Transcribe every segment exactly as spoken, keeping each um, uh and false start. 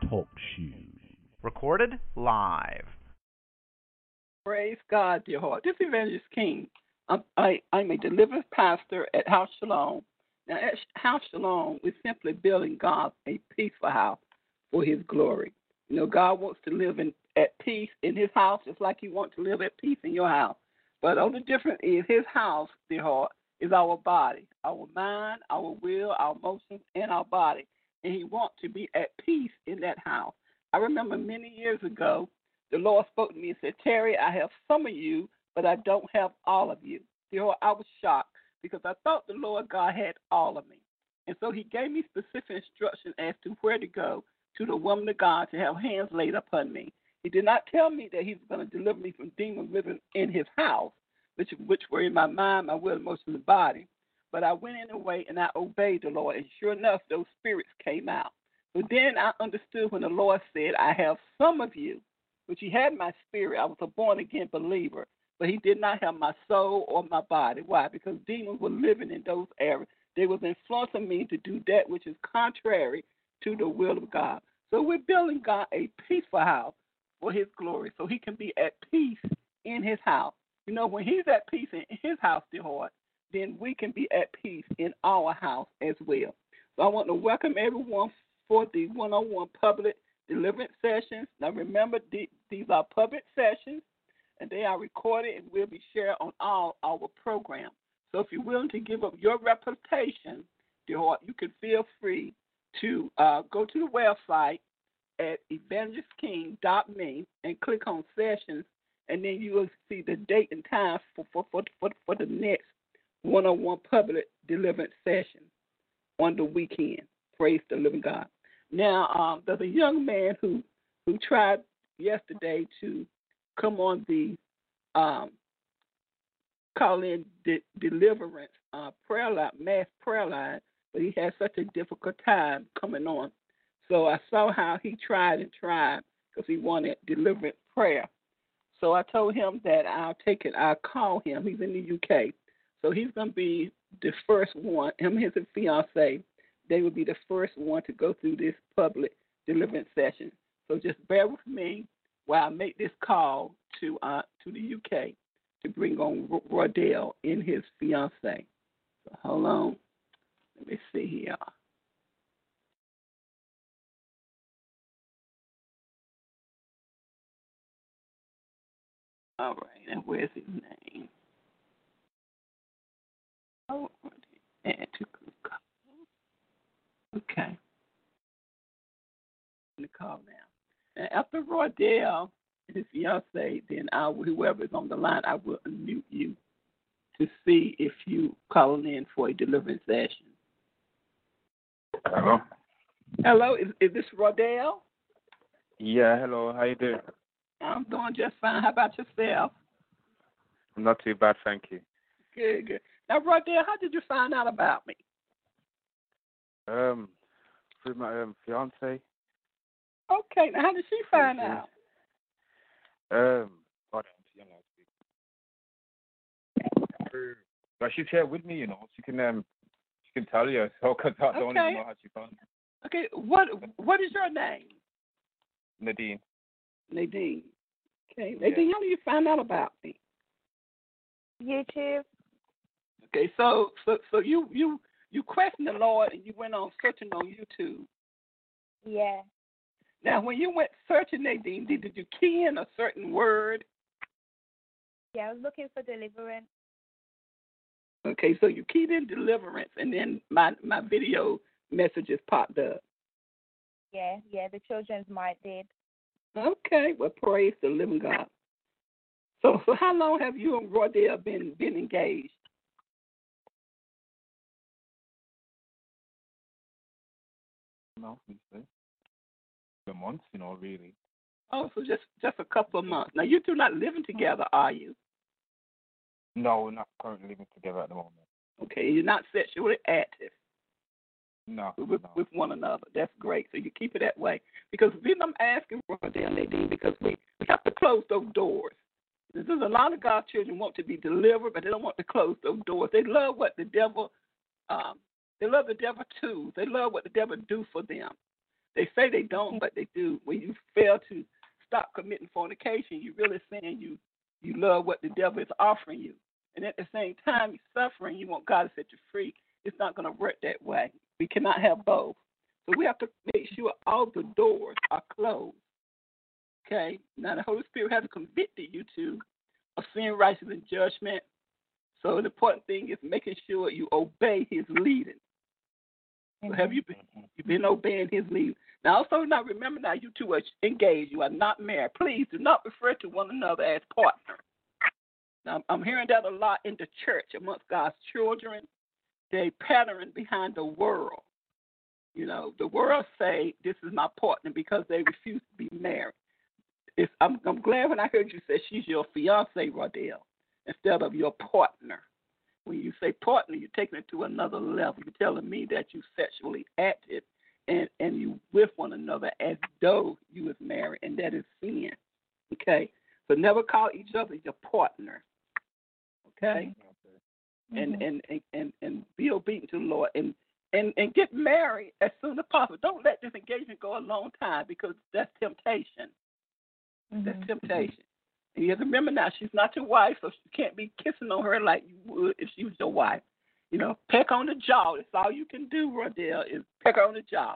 Talk Shoes. Recorded live. Praise God, dear heart. This is Evangelist King. I'm, I, I'm a deliverance pastor at House Shalom. Now, at House Shalom, we're simply building God a peaceful house for His glory. You know, God wants to live in at peace in His house just like you want to live at peace in your house. But the only difference is His house, dear heart, is our body, our mind, our will, our emotions, and our body. And He wants to be at peace in that house. I remember many years ago, the Lord spoke to me and said, Terry, I have some of you, but I don't have all of you. You know, I was shocked because I thought the Lord God had all of me. And so He gave me specific instruction as to where to go to the woman of God to have hands laid upon me. He did not tell me that He was going to deliver me from demons living in His house, which which were in my mind, my will, emotions, and body. But I went in a way and I obeyed the Lord. And sure enough, those spirits came out. But then I understood when the Lord said, I have some of you, which He had my spirit. I was a born-again believer, but He did not have my soul or my body. Why? Because demons were living in those areas. They was influencing me to do that which is contrary to the will of God. So we're building God a peaceful house for His glory, so He can be at peace in His house. You know, when He's at peace in His house, dear heart, then we can be at peace in our house as well. So I want to welcome everyone for the one-on-one public deliverance sessions. Now remember, these are public sessions, and they are recorded and will be shared on all our programs. So if you're willing to give up your reputation, dear heart, you can feel free to uh, go to the website at evangelist king dot me and click on sessions, and then you will see the date and time for, for, for, for, for the next one-on-one public deliverance session on the weekend. Praise the living God. Now, um, there's a young man who, who tried yesterday to come on the um, call-in de- deliverance uh, prayer line, mass prayer line, but he had such a difficult time coming on. So I saw how he tried and tried because he wanted deliverance prayer. So I told him that I'll take it. I'll call him. He's in the U K. So he's going to be the first one, him and his fiancée, they will be the first one to go through this public deliverance session. So just bear with me while I make this call to uh, to the U K to bring on Rodell and his fiancée. So hold on. Let me see here. All right, and where's his name? Oh, add to call. Okay. I'm going to call now. And after Rodell and his fiancée, then I will, whoever is on the line, I will unmute you to see if you calling in for a deliverance session. Hello? Hello, is, is this Rodell? Yeah, hello. How you doing? I'm doing just fine. How about yourself? Not too bad, thank you. Good, good. Now, Rodell, how did you find out about me? Um, through my um, fiance. Okay, now how did she find Okay. out? Um, hold on, but she's here with me, you know. She can um, she can tell you. So, cause I don't Okay. even know how she found me. Okay, what what is your name? Nadine. Nadine. Okay, Yeah. Nadine, how did you find out about me? YouTube. Okay, so so so you you you questioned the Lord and you went on searching on YouTube. Yeah. Now, when you went searching, Nadine, did, did you key in a certain word? Yeah, I was looking for deliverance. Okay, so you keyed in deliverance, and then my my video messages popped up. Yeah, yeah, the children's might did. Okay, well, praise the living God. So, so how long have you and Rodell been been engaged? No, the months, you know, really. Oh, so just just a couple of months. Now, you two not living together, are you? No, we're not currently living together at the moment. Okay, you're not sexually active. No, With, no. with one another. That's great. So you keep it that way. Because the reason I'm asking Rodell, Nadine, because we, we have to close those doors. There's a lot of God's children want to be delivered, but they don't want to close those doors. They love what the devil, um, they love the devil too. They love what the devil do for them. They say they don't, but they do. When you fail to stop committing fornication, you're really saying you you love what the devil is offering you. And at the same time, you're suffering. You want God to set you free. It's not going to work that way. We cannot have both. So we have to make sure all the doors are closed. Okay? Now, the Holy Spirit has convicted you to of sin, righteousness, and judgment. So the important thing is making sure you obey his leading. So have you been, you've been obeying his leading? Now, also, now remember now, you two are engaged. You are not married. Please do not refer to one another as partners. Now, I'm hearing that a lot in the church amongst God's children. They pattern behind the world. You know, the world say, this is my partner because they refuse to be married. It's, I'm, I'm glad when I heard you say she's your fiancé, Rodell, instead of your partner. When you say partner, you're taking it to another level. You're telling me that you sexually active and, and you with one another as though you was married, and that is sin. Okay? So never call each other your partner. Okay? Mm-hmm. And, and, and, and, and be obedient to the Lord. And, and, and get married as soon as possible. Don't let this engagement go a long time because that's temptation. Mm-hmm. That's temptation. And you have to remember now, she's not your wife, so she can't be kissing on her like you would if she was your wife. You know, peck on the jaw. That's all you can do, Rodell, is peck her on the jaw.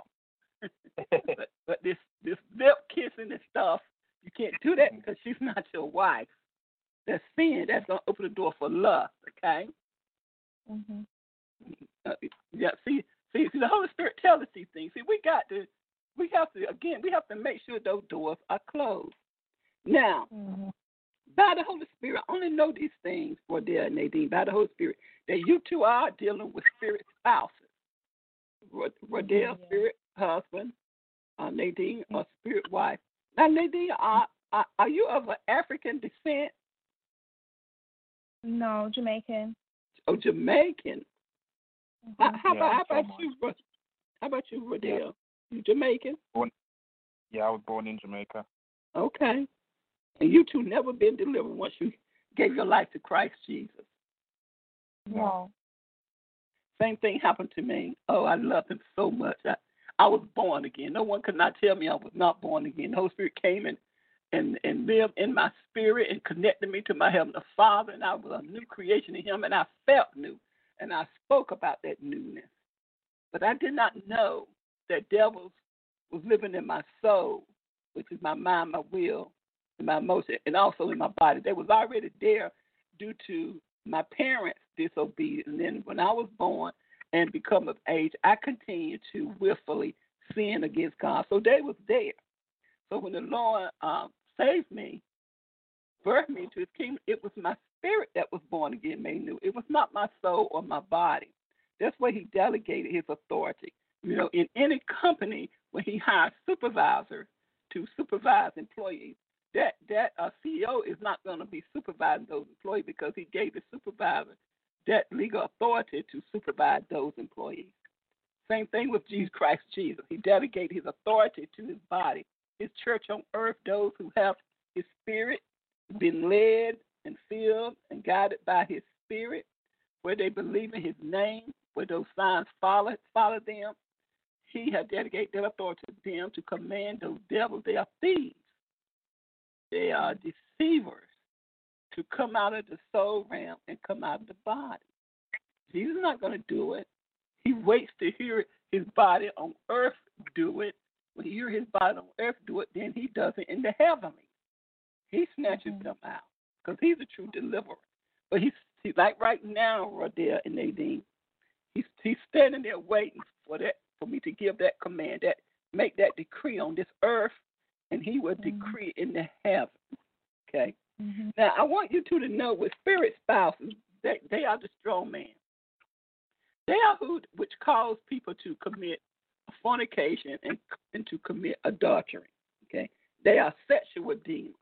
but, but this this lip kissing and stuff, you can't do that because she's not your wife. That's sin. That's going to open the door for lust, okay? Mm-hmm. Uh, yeah, see, see, see, the Holy Spirit tells us these things. See, we got to, we have to, again, we have to make sure those doors are closed. Now, mm-hmm. by the Holy Spirit, I only know these things, Rodell and Nadine, by the Holy Spirit, that you two are dealing with spirit spouses. Rodell, yeah. Spirit husband, uh, Nadine, a spirit wife. Now, Nadine, are, are, are you of an African descent? No, Jamaican. Oh, Jamaican. Mm-hmm. How, how, yeah, about, how about you, how about you, Rodell? Yeah. You Jamaican? Born, yeah, I was born in Jamaica. Okay. And you two never been delivered once you gave your life to Christ Jesus. No. Same thing happened to me. Oh, I love him so much. I, I was born again. No one could not tell me I was not born again. The Holy Spirit came and, and, and lived in my spirit and connected me to my Heavenly Father, and I was a new creation in him, and I felt new, and I spoke about that newness. But I did not know that devils was living in my soul, which is my mind, my will, and my emotion, and also in my body. They was already there due to my parents' disobedience. And then when I was born and become of age, I continued to willfully sin against God. So they was there. So when the Lord um, saved me, birthed me into his kingdom, it was my spirit that was born again, made new. It was not my soul or my body. That's where he delegated his authority. You know, in any company, when he hires supervisors to supervise employees, that that uh, C E O is not going to be supervising those employees because he gave the supervisor that legal authority to supervise those employees. Same thing with Jesus Christ Jesus. He delegated his authority to his body, his church on earth, those who have his spirit, been led and filled and guided by his spirit, where they believe in his name, where those signs follow, follow them. He has delegated that authority to them to command those devils. They are thieves. They are deceivers to come out of the soul realm and come out of the body. Jesus is not going to do it. He waits to hear his body on earth do it. When he hears his body on earth do it, then he does it in the heavenly. He snatches mm-hmm. them out because he's a true deliverer. But he's, he's like right now, Rodell and Nadine, he's, he's standing there waiting for that, for me to give that command, that make that decree on this earth, and he will mm-hmm. decree in the heaven. Okay? Mm-hmm. Now, I want you two to know with spirit spouses, they, they are the strong man. They are who which cause people to commit fornication and, and to commit adultery. Okay? They are sexual demons.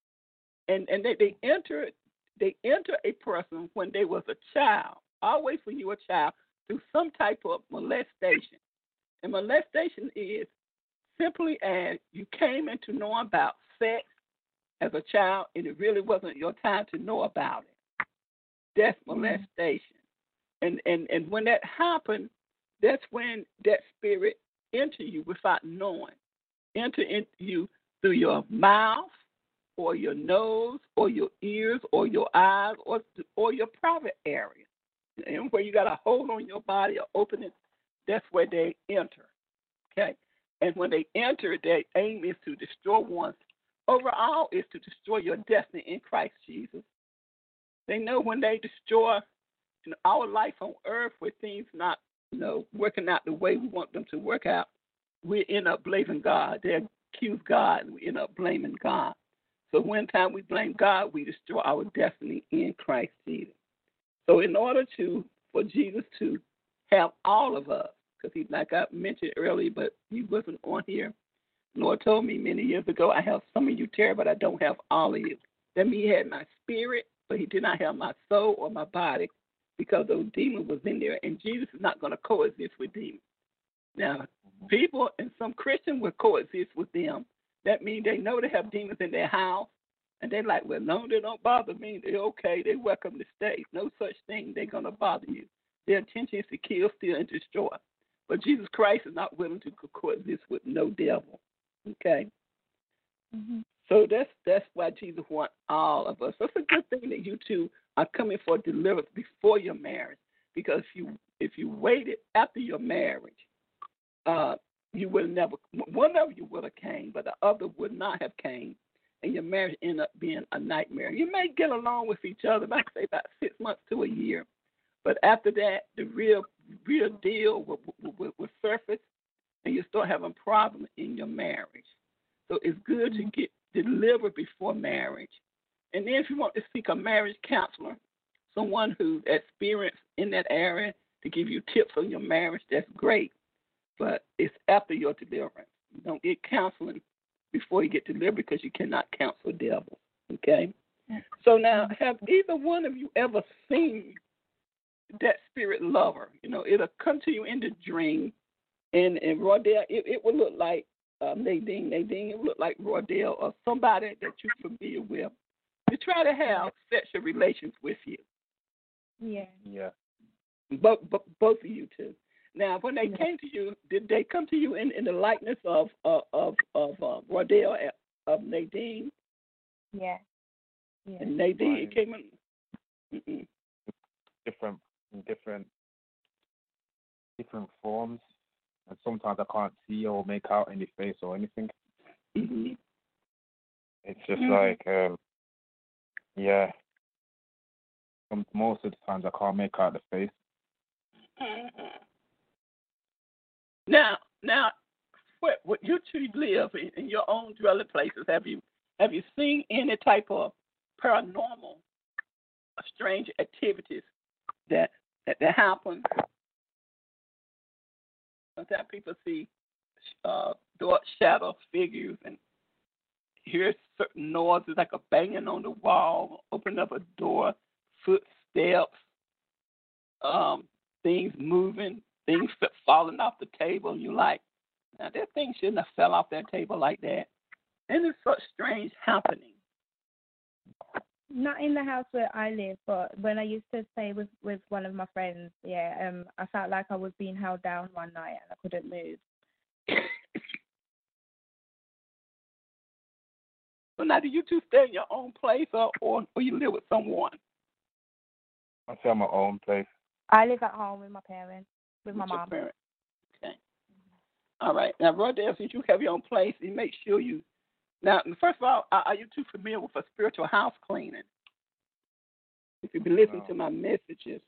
And and they, they enter they enter a person when they was a child, always when you were a child, through some type of molestation. And molestation is simply as you came into knowing about sex as a child, and it really wasn't your time to know about it. That's molestation. Mm-hmm. And, and and when that happened, that's when that spirit enter you without knowing. Enter into you through your mouth or your nose or your ears or your eyes or or your private area. And where you got a hold on your body or open it, that's where they enter. Okay? And when they enter, their aim is to destroy one. Overall, is to destroy your destiny in Christ Jesus. They know when they destroy you know, our life on earth where things not you know, working out the way we want them to work out, we end up blaming God. They accuse God, and we end up blaming God. So one time we blame God, we destroy our destiny in Christ Jesus. So in order to for Jesus to have all of us, because he, like I mentioned earlier, but he wasn't on here. The Lord told me many years ago, I have some of you, Terry, but I don't have all of you. That means he had my spirit, but he did not have my soul or my body because those demons was in there, and Jesus is not going to coexist with demons. Now, people and some Christians will coexist with them. That means they know they have demons in their house, and they're like, well, no, they don't bother me. They're okay. They're welcome to stay. No such thing. They're going to bother you. Their intention is to kill, steal, and destroy. But Jesus Christ is not willing to coexist with no devil. Okay? Mm-hmm. So that's that's why Jesus wants all of us. So it's a good thing that you two are coming for deliverance before your marriage. Because if you if you waited after your marriage, uh, you would never, one of you would have came, but the other would not have came. And your marriage ended up being a nightmare. You may get along with each other, like I say, about six months to a year. But after that, the real real deal will, will, will surface, and you start having problems in your marriage. So it's good to get delivered before marriage. And then if you want to seek a marriage counselor, someone who's experienced in that area to give you tips on your marriage, that's great. But it's after your deliverance. You don't get counseling before you get delivered because you cannot counsel devils. Okay? So now, have either one of you ever seen that spirit lover? You know, it'll come to you in the dream, and, and Rodell, it, it will look like uh, Nadine. Nadine, it will look like Rodell or somebody that you're familiar with to try to have sexual relations with you. Yeah. Yeah. Both, both of you two. Now, when they came to you, did they come to you in, in the likeness of of of, of uh, Rodell, of Nadine? Yeah. Yeah. And Nadine Right. came in. Mm-mm. Different, different, different forms, and sometimes I can't see or make out any face or anything. Mm-hmm. It's just Mhm. like, um, yeah. Some, most of the times I can't make out the face. Mm-hmm. Now, now, where, where you two live in, in your own dwelling places, have you have you seen any type of paranormal, or strange activities that that, that happen? Sometimes people see uh, dark shadow figures and hear certain noises like a banging on the wall, opening up a door, footsteps, um, things moving, things falling off the table, and you're like, now that thing shouldn't have fell off that table like that. And it's such strange happening. Not in the house where I live, but when I used to stay with, with one of my friends, yeah, um, I felt like I was being held down one night and I couldn't move. So now, do you two stay in your own place, or, or, or you live with someone? I stay at my own place. I live at home with my parents, with my With your mom. parents. Okay. All right. Now, Rodell, since you have your own place, you make sure you. Now, first of all, are, are you too familiar with a spiritual house cleaning? If you've been listening No. to my messages.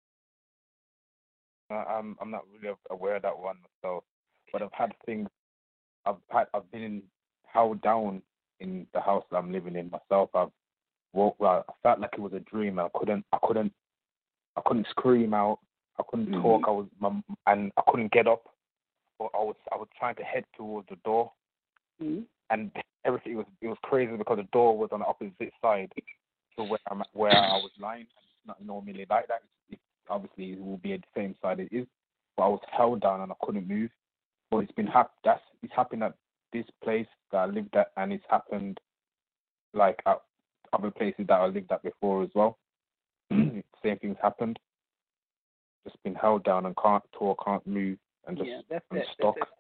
I, I'm I'm not really aware of that one myself, but I've had things. I've had I've been held down in the house that I'm living in myself. I've woke. Well, I felt like it was a dream. I couldn't. I couldn't. I couldn't scream out. I couldn't Mhm. talk. I was my, and I couldn't get up. Or I was I was trying to head towards the door, Mm-hmm. and everything was it was crazy because the door was on the opposite side to where I'm where I was lying. It's not normally like that. It's, it's obviously it will be at the same side it is, but I was held down and I couldn't move. But it's been hap- that's it's happened at this place that I lived at, and it's happened like at other places that I lived at before as well. Same things happened. Just been held down and can't talk, can't move, and just Yeah, that's I'm that. stuck. That's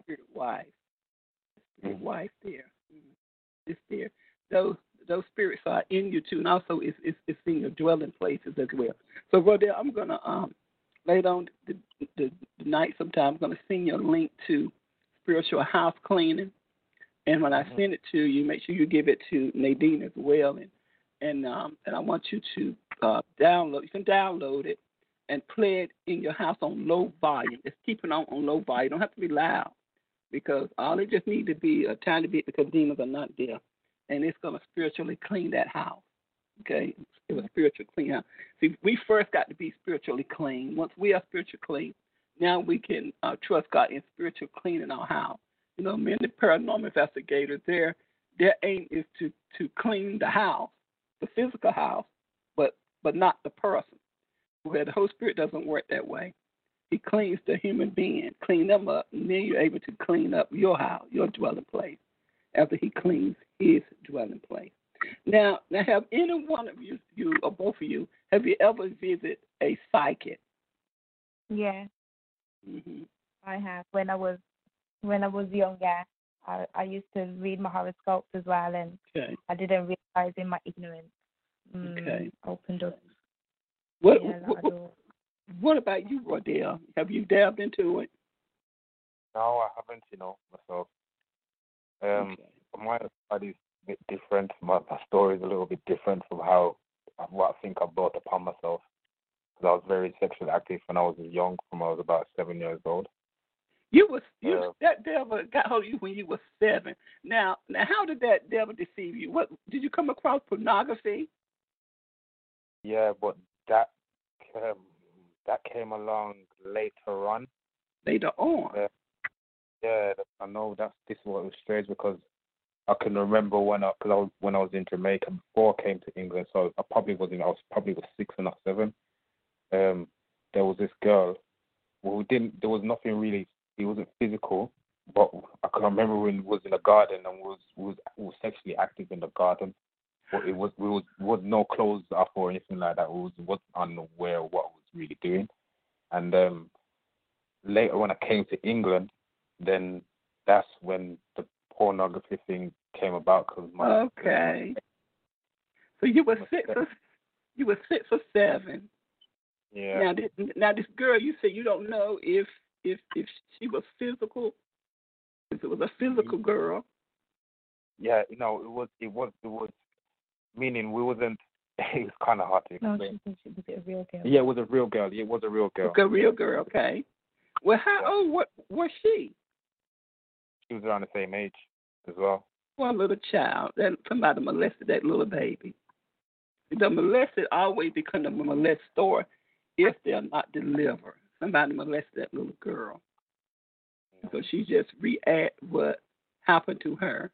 spirit wife. Spirit Mm-hmm. wife there. Mm. It's there. Those those spirits are in you too, and also it's it's, it's in your dwelling places as well. So, Rodell, I'm gonna um later on the, the, the night sometime I'm gonna send you a link to spiritual house cleaning, and when I Mm-hmm. send it to you, make sure you give it to Nadine as well, and and um and I want you to uh, download. You can download it and play it in your house on low volume. Just keep it on on low volume. You don't have to be loud because all it just need to be a tiny bit because demons are not there, and it's gonna spiritually clean that house. Okay, it was spiritual clean house. See, we first got to be spiritually clean. Once we are spiritually clean, now we can uh, trust God in spiritual cleaning our house. You know, many paranormal investigators, their their aim is to to clean the house, the physical house, but but not the person. Where the Holy Spirit doesn't work that way. He cleans the human being, clean them up, and then you're able to clean up your house, your dwelling place, after he cleans his dwelling place. Now, now, have any one of you, you or both of you, have you ever visited a psychic? Yeah, Mm-hmm. I have. When I was when I was younger, I I used to read my horoscopes as well, and Okay. I didn't realize in my ignorance. Mm, Okay. Opened doors. What, Yeah, a lot what, of what, doors. what about you, Rodell? Have you delved into it? No, I haven't, you know, myself. Um, Okay. my study is a bit different. My, my story is a little bit different from how what I think I brought upon myself. Because I was very sexually active when I was young, from I was about seven years old. You was you Uh, that devil got hold of you when you were seven. Now, now, how did that devil deceive you? What did you come across pornography? yeah, but that um, that came along later on. Later on. Uh, yeah, I know that's this is what was strange because I can remember when I, cause I was, when I was in Jamaica before I came to England, so I probably was in, I was probably was six or not seven. Um, there was this girl who didn't, there was nothing really, it wasn't physical, but I can remember when we was in the garden and was was was sexually active in the garden, but it was we was was no clothes up or anything like that. We was was unaware of what I was really doing, and um, later when I came to England, then that's when the pornography thing came about because my Okay. So you were my six step- or you were six or seven. yeah. Now, this, now this girl, you said you don't know if if if she was physical, if it was a physical girl. Yeah, you know, it was, it was, it was, meaning we wasn't, it was kind of hard to No, explain. she was was it a real girl? Yeah, it was a real girl. It was a real girl. A real girl, okay. Well, how Yeah. old what was she? She was around the same age as well. One little child. That somebody molested that little baby. The molested always become a molestor if they're not delivered. Somebody molested that little girl. So she just react what happened to her.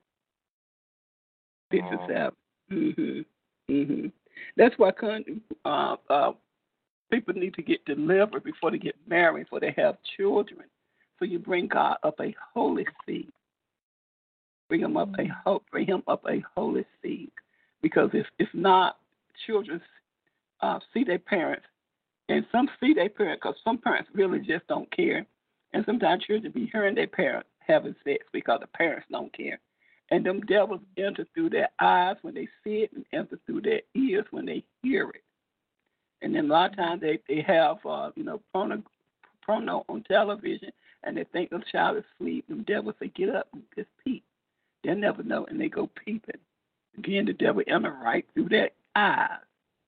This Oh. is how. Mhm. Mhm. That's why con- uh, uh, people need to get delivered before they get married, before they have children. So you bring God up a holy seed. Bring him up a ho- bring him up a holy seed, because if if not, children uh, see their parents, and some see their parents because some parents really just don't care, and sometimes children be hearing their parents having sex because the parents don't care, and them devils enter through their eyes when they see it and enter through their ears when they hear it, and then a lot of times they they have uh, you know porno, porno on television, and they think the child is asleep. Them devils say get up and just peep. They'll never know, and they go peeping. Again, the devil enter right through their eyes.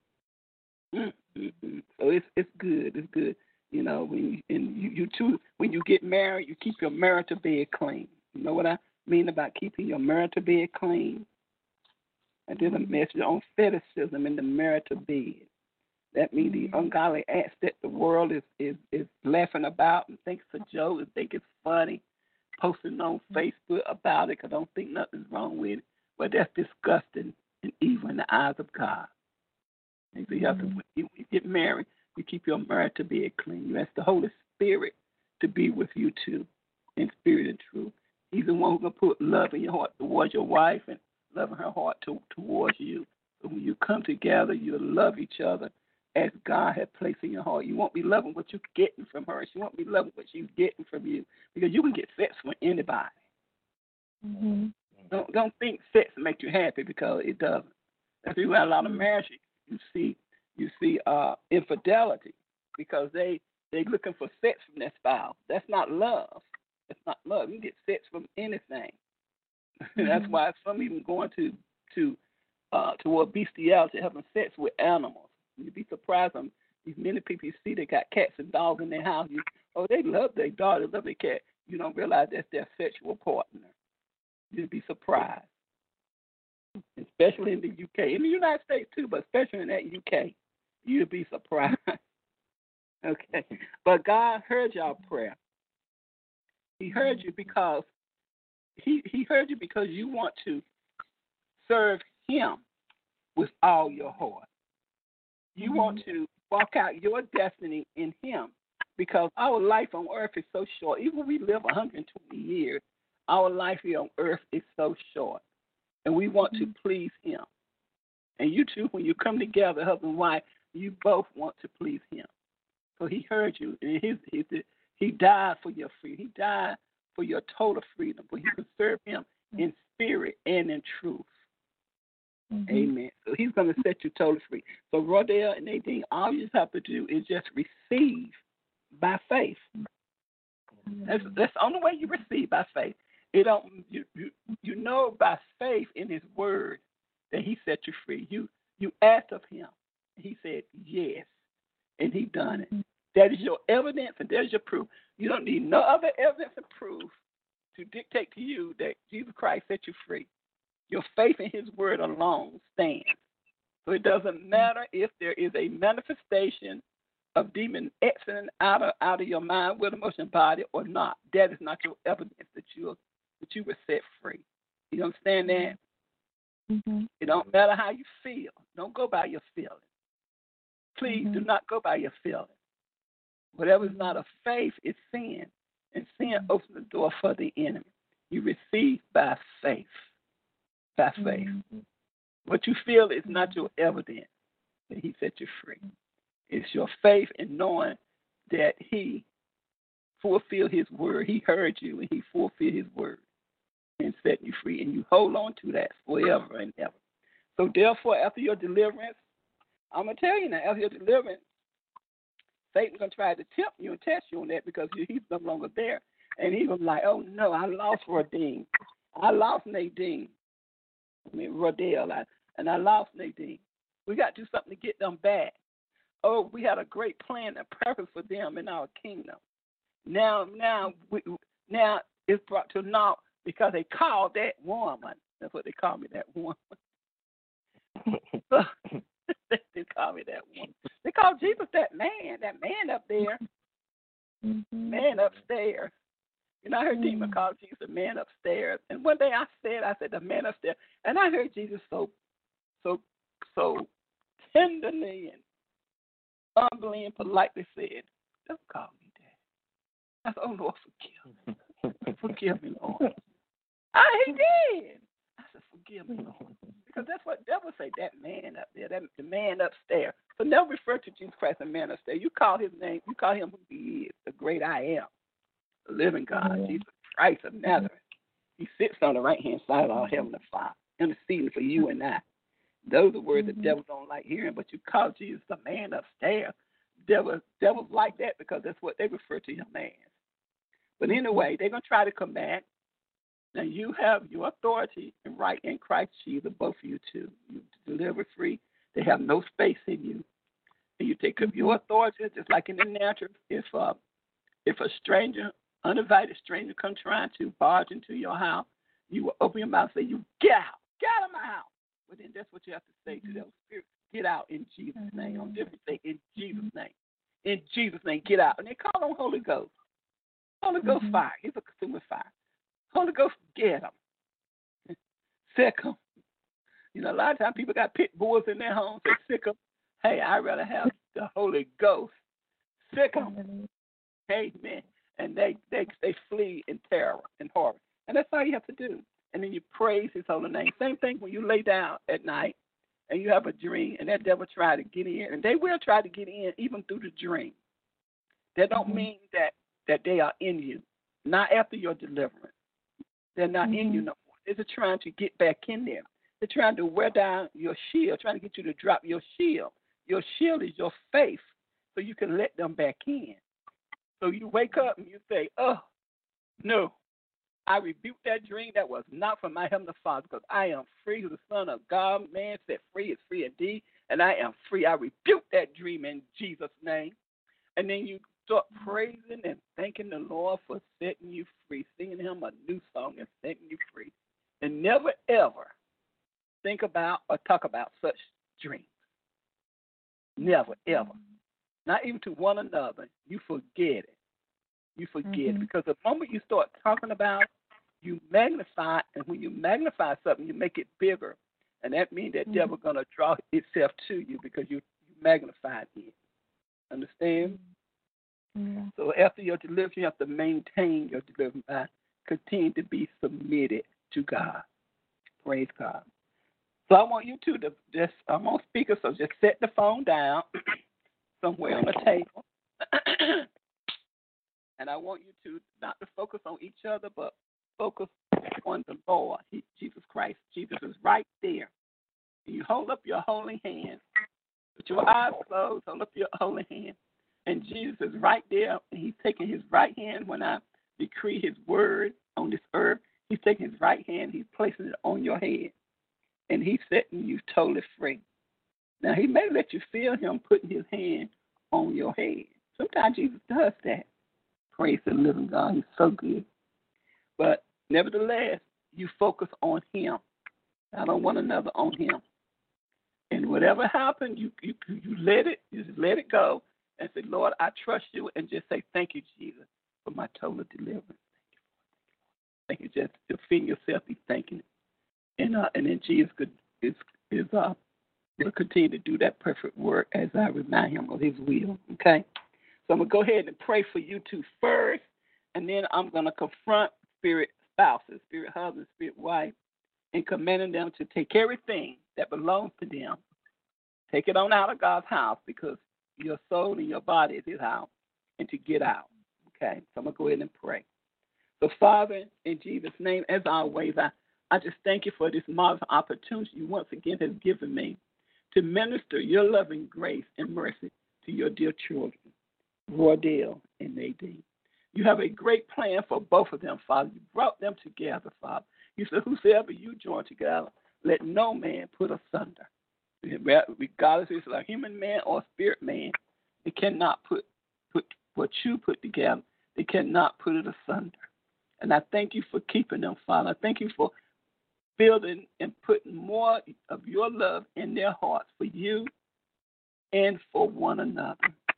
Mm-hmm. So it's it's good. It's good. You know, when you, and you, you too, when you get married, you keep your marital bed clean. You know what I mean about keeping your marital bed clean? I did a message on fetishism in the marital bed. That means the ungodly acts that the world is, is, is laughing about and thinks it's a joke and think it's funny, posting on Facebook about it because I don't think nothing's wrong with it. But that's disgusting and evil in the eyes of God. And so you have to, when you get married, you keep your marital bed clean. You ask the Holy Spirit to be with you too, in spirit and truth. He's the one who can put love in your heart towards your wife and love in her heart to, towards you. So when you come together, you'll love each other as God had placed in your heart. You won't be loving what you're getting from her. She won't be loving what she's getting from you. because you can get sex with anybody. Mm-hmm. Don't don't think sex makes you happy, because it doesn't. That's why a lot of marriages you see you see uh, infidelity, because they they looking for sex from their spouse. That's not love. That's not love. You can get sex from anything. Mm-hmm. That's why some even going to to uh, toward bestiality, having sex with animals. You'd be surprised on these many people you see that got cats and dogs in their house. You, oh, they love their dog, they love their cat. You don't realize that's their sexual partner. You'd be surprised, especially in the U K, in the United States too, but especially in that U K, you'd be surprised. Okay, but God heard y'all prayer. He heard you because he he heard you because you want to serve Him with all your heart. You mm-hmm. want to walk out your destiny in Him, because our life on earth is so short. Even when we live one hundred twenty years, our life here on earth is so short, and we want mm-hmm. to please Him. And you two, when you come together, husband and wife, you both want to please Him. So He heard you, and his, his, He died for your freedom. He died for your total freedom, but you can serve Him in spirit and in truth. Mm-hmm. Amen. So He's going to set you totally free. So Rodale and Nadine, all you have to do is just receive by faith. Mm-hmm. That's that's the only way you receive, by faith. It don't you, you you know by faith in His word that He set you free. You you asked of Him, He said yes, and He done it. Mm-hmm. That is your evidence, and there's your proof. You don't need no other evidence and proof to dictate to you that Jesus Christ set you free. Your faith in His word alone stands. So it doesn't matter if there is a manifestation of demon exiting out of out of your mind, will, emotion, body, or not. That is not your evidence that you that you were set free. You understand that? Mm-hmm. It don't matter how you feel. Don't go by your feelings. Please mm-hmm. do not go by your feelings. Whatever is not of faith is sin, and sin opens the door for the enemy. You receive by faith. By faith. Mm-hmm. What you feel is not your evidence that He set you free. It's your faith in knowing that He fulfilled His word. He heard you, and He fulfilled His word and set you free. And you hold on to that forever and ever. So therefore, after your deliverance, I'm going to tell you now, after your deliverance, Satan's going to try to tempt you and test you on that, because he's no longer there. And he was like, oh, no, I lost Rodine. I lost Nadine. I mean, Rodale. I, and I lost Nadine. We got to do something to get them back. Oh, we had a great plan and purpose for them in our kingdom. Now, now, we, now it's brought to naught because they called that woman. That's what they call me, that woman. They didn't call me that woman. They called Jesus that man, that man up there, mm-hmm. man upstairs. You know, I heard mm-hmm. demon call Jesus a man upstairs. And one day I said, I said, the man upstairs. And I heard Jesus so, so, so tenderly and humbly and politely said, don't call me that. I said, oh, Lord, forgive me. Forgive me, Lord. I, he did. I said, forgive me, Lord. Because that's what devil say, that man up there, that the man upstairs. So never refer to Jesus Christ as man upstairs. You call his name, you call him who he is, the great I am, the living God, yeah. Jesus Christ of Nazareth. He sits on the right-hand side of our heavenly Father, interceding for you and I. Those are words mm-hmm. the devil don't like hearing, but you call Jesus the man upstairs. Devil, devils like that because that's what they refer to him as. But anyway, they're going to try to come back. Now, you have your authority and right in Christ Jesus, both of you two. You deliver free. They have no space in you. And you take up your authority, just like in the natural. If uh, if a stranger, uninvited stranger, come trying to barge into your house, you will open your mouth and say, you get out. Get out of my house. But then that's what you have to say to those spirits. Get out in Jesus' name. On different say, in Jesus' name. In Jesus' name, get out. And they call on Holy Ghost. Holy Ghost mm-hmm. fire. He's a consuming fire. Holy Ghost, get them. Sick them. You know, a lot of times people got pit bulls in their homes. They sick them. Hey, I'd rather have the Holy Ghost. Sick them. Amen. And they, they, they flee in terror and horror. And that's all you have to do. And then you praise His holy name. Same thing when you lay down at night and you have a dream and that devil try to get in. And they will try to get in even through the dream. That don't mm-hmm. mean that, that they are in you. not after your deliverance. They're not mm-hmm. in you no more. They're trying to get back in there. They're trying to wear down your shield, trying to get you to drop your shield. Your shield is your faith, so you can let them back in. So you wake up and you say, oh, no. I rebuke that dream that was not from my Heavenly Father, because I am free, who the Son of God, man said free is free indeed, and I am free. I rebuke that dream in Jesus' name. And then you start praising and thanking the Lord for setting you free, singing him a new song and setting you free. And never, ever think about or talk about such dreams. Never, ever. Not even to one another. You forget it. You forget mm-hmm. it. Because the moment you start talking about it, you magnify it. And when you magnify something, you make it bigger. And that means that mm-hmm. devil going to draw itself to you because you, you magnified it. Understand? Mm-hmm. So after your deliverance, you have to maintain your deliverance by continue to be submitted to God. Praise God. So I want you two to just, I'm on speaker, so just set the phone down somewhere on the table. And I want you to not to focus on each other, but focus on the Lord, he, Jesus Christ. Jesus is right there. And you hold up your holy hand. With your eyes closed, hold up your holy hand. And Jesus is right there, and he's taking his right hand when I decree his word on this earth. He's taking his right hand, he's placing it on your head, and he's setting you totally free. Now, he may let you feel him putting his hand on your head. Sometimes Jesus does that. Praise the living God. He's so good. But nevertheless, you focus on him, not on one another, on him. And whatever happened, you, you, you let it, you just let it go and say, Lord, I trust you, and just say, thank you, Jesus, for my total deliverance. Thank you. Thank you. Just to feel yourself be thanking it. And, uh, and then Jesus could, is, is, uh, will continue to do that perfect work as I remind him of his will. Okay? So I'm going to go ahead and pray for you two first, and then I'm going to confront spirit spouses, spirit husband, spirit wife, and commanding them to take everything that belongs to them, take it on out of God's house, because your soul and your body is his house, and to get out. Okay? So I'm going to go ahead and pray. So, Father, in Jesus' name, as always, I, I just thank you for this marvelous opportunity you once again have given me to minister your loving grace and mercy to your dear children, Roydell and Nadine. You have a great plan for both of them, Father. You brought them together, Father. You said, whosoever you join together, let no man put asunder. Regardless if it's a human man or a spirit man, they cannot put, put what you put together. They cannot put it asunder. And I thank you for keeping them, Father. I thank you for building and putting more of your love in their hearts for you and for one another.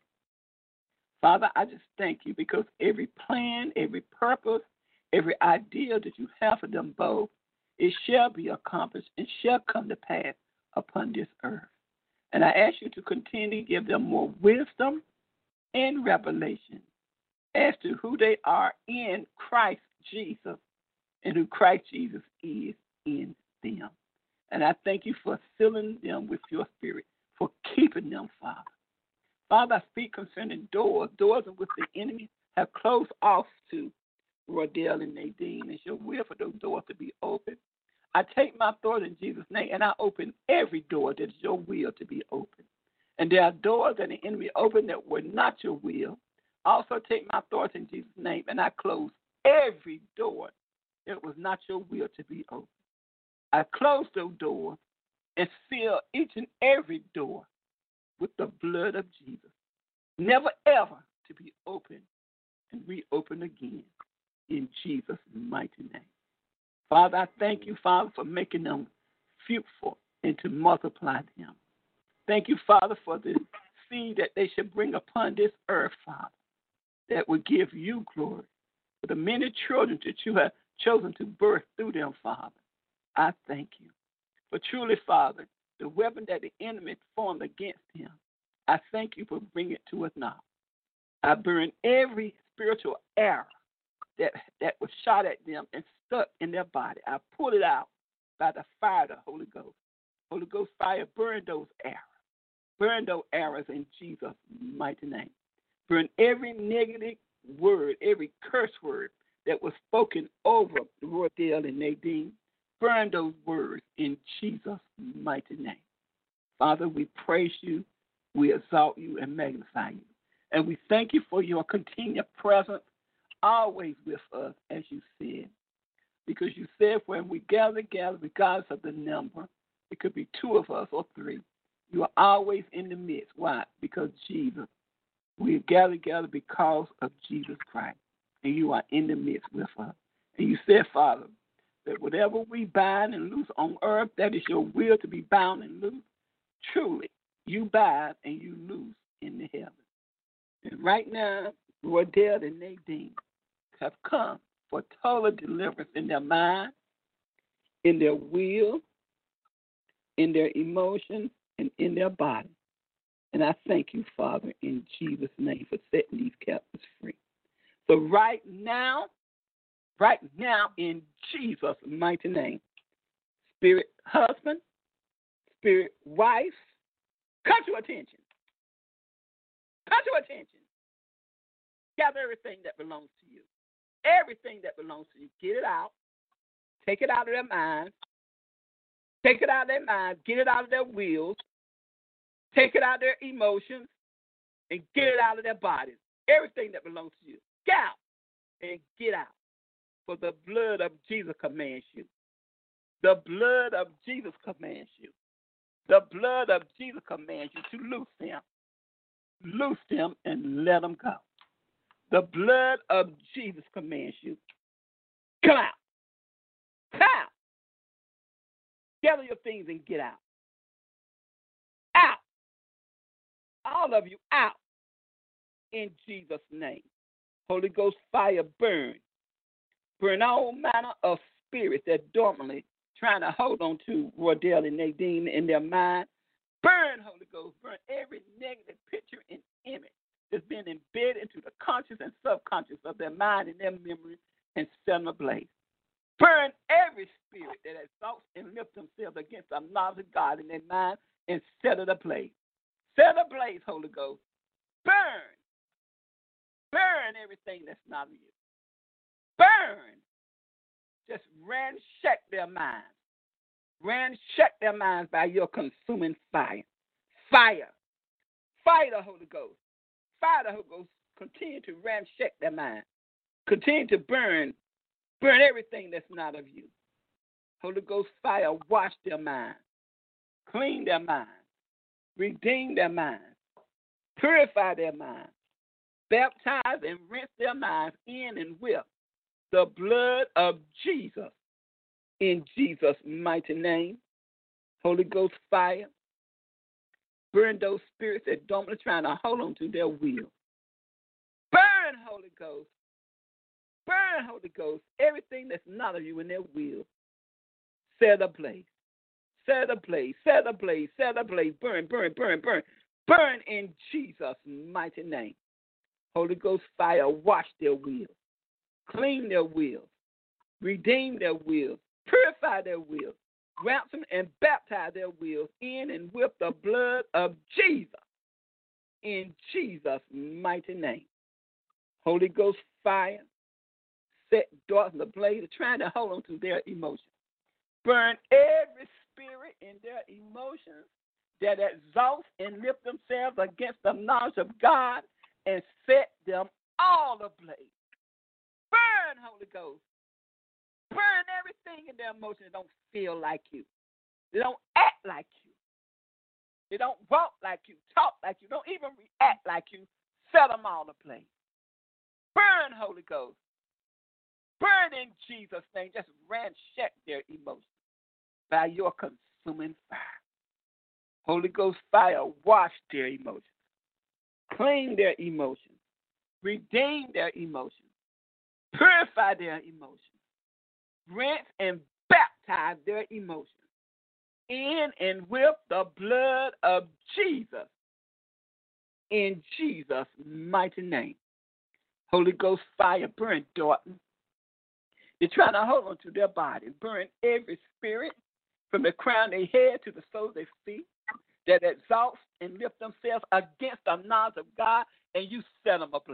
Father, I just thank you because every plan, every purpose, every idea that you have for them both, it shall be accomplished and shall come to pass upon this earth. And I ask you to continue to give them more wisdom and revelation as to who they are in Christ Jesus and who Christ Jesus is in them. And I thank you for filling them with your spirit, for keeping them, Father. Father, I speak concerning doors, doors in which the enemy have closed off to Roydell and Nadine. It's your will for those doors to be open. I take my authority in Jesus' name, and I open every door that is your will to be open. And there are doors that the enemy opened that were not your will. I also take my authority in Jesus' name, and I close every door that was not your will to be open. I close those doors and seal each and every door with the blood of Jesus, never ever to be opened and reopened again in Jesus' mighty name. Father, I thank you, Father, for making them fruitful and to multiply them. Thank you, Father, for the seed that they should bring upon this earth, Father, that will give you glory. For the many children that you have chosen to birth through them, Father, I thank you. For truly, Father, the weapon that the enemy formed against him, I thank you for bringing it to us now. I burn every spiritual arrow that, that was shot at them and stuck in their body. I pull it out by the fire of the Holy Ghost. Holy Ghost fire, burn those arrows. Burn those arrows in Jesus' mighty name. Burn every negative word, every curse word that was spoken over Roydell and Nadine. Burn those words in Jesus' mighty name. Father, we praise you, we exalt you, and magnify you. And we thank you for your continued presence always with us, as you said. Because you said when we gather together, regardless of the number, it could be two of us or three. You are always in the midst. Why? Because Jesus. We gather together because of Jesus Christ. And you are in the midst with us. And you said, Father, that whatever we bind and loose on earth, that is your will to be bound and loose. Truly, you bind and you loose in the heavens. And right now, Roydell and Nadine have come for total deliverance in their mind, in their will, in their emotions, and in their body. And I thank you, Father, in Jesus' name for setting these captives free. So right now, right now, in Jesus' mighty name, spirit husband, spirit wife, come to attention. Come to attention. Gather everything that belongs to you. Everything that belongs to you. Get it out. Take it out of their minds. Take it out of their minds. Get it out of their wills. Take it out of their emotions. And get it out of their bodies. Everything that belongs to you. Get out and get out. For the blood of Jesus commands you. The blood of Jesus commands you. The blood of Jesus commands you to loose them. Loose them and let them go. The blood of Jesus commands you. Come out. Come out. Gather your things and get out. Out. All of you out. In Jesus' name. Holy Ghost fire burn. Burn all manner of spirits that dormantly trying to hold on to Roydell and Nadine in their mind. Burn, Holy Ghost. Burn every negative picture and image that's been embedded into the conscious and subconscious of their mind and their memory and set them ablaze. Burn every spirit that exalts and lifts themselves against the knowledge of God in their mind and set it ablaze. Set it ablaze, Holy Ghost. Burn. Burn everything that's not of you. Burn. Just ransack their minds. Ransack their minds by your consuming fire. Fire. Fire the Holy Ghost. Fire the Holy Ghost. Continue to ransack their minds. Continue to burn. Burn everything that's not of you. Holy Ghost fire, wash their minds. Clean their minds. Redeem their minds. Purify their minds. Baptize and rinse their minds in and with the blood of Jesus. In Jesus' mighty name. Holy Ghost fire. Burn those spirits that don't are trying to hold on to their will. Burn, Holy Ghost. Burn, Holy Ghost, everything that's not of you in their will. Set ablaze. Set ablaze. Set ablaze. Set ablaze. Burn, burn, burn, burn. Burn in Jesus' mighty name. Holy Ghost fire, wash their wills. Clean their wills. Redeem their wills. Purify their wills. Ransom and baptize their wills in and with the blood of Jesus. In Jesus' mighty name. Holy Ghost fire. Set darts ablaze, trying to hold on to their emotions. Burn every spirit in their emotions that exalts and lift themselves against the knowledge of God and set them all ablaze. Burn, Holy Ghost. Burn everything in their emotions that don't feel like you. They don't act like you. They don't walk like you, talk like you, don't even react like you. Set them all ablaze. Burn, Holy Ghost. Burn in Jesus' name. Just ransack their emotions by your consuming fire. Holy Ghost fire, wash their emotions. Clean their emotions. Redeem their emotions. Purify their emotions. Rinse and baptize their emotions in and with the blood of Jesus. In Jesus' mighty name. Holy Ghost fire, burn Dorton. They're trying to hold on to their body. Burn every spirit from the crown of their head to the soles of their feet that exalts and lift themselves against the knowledge of God, and you set them ablaze.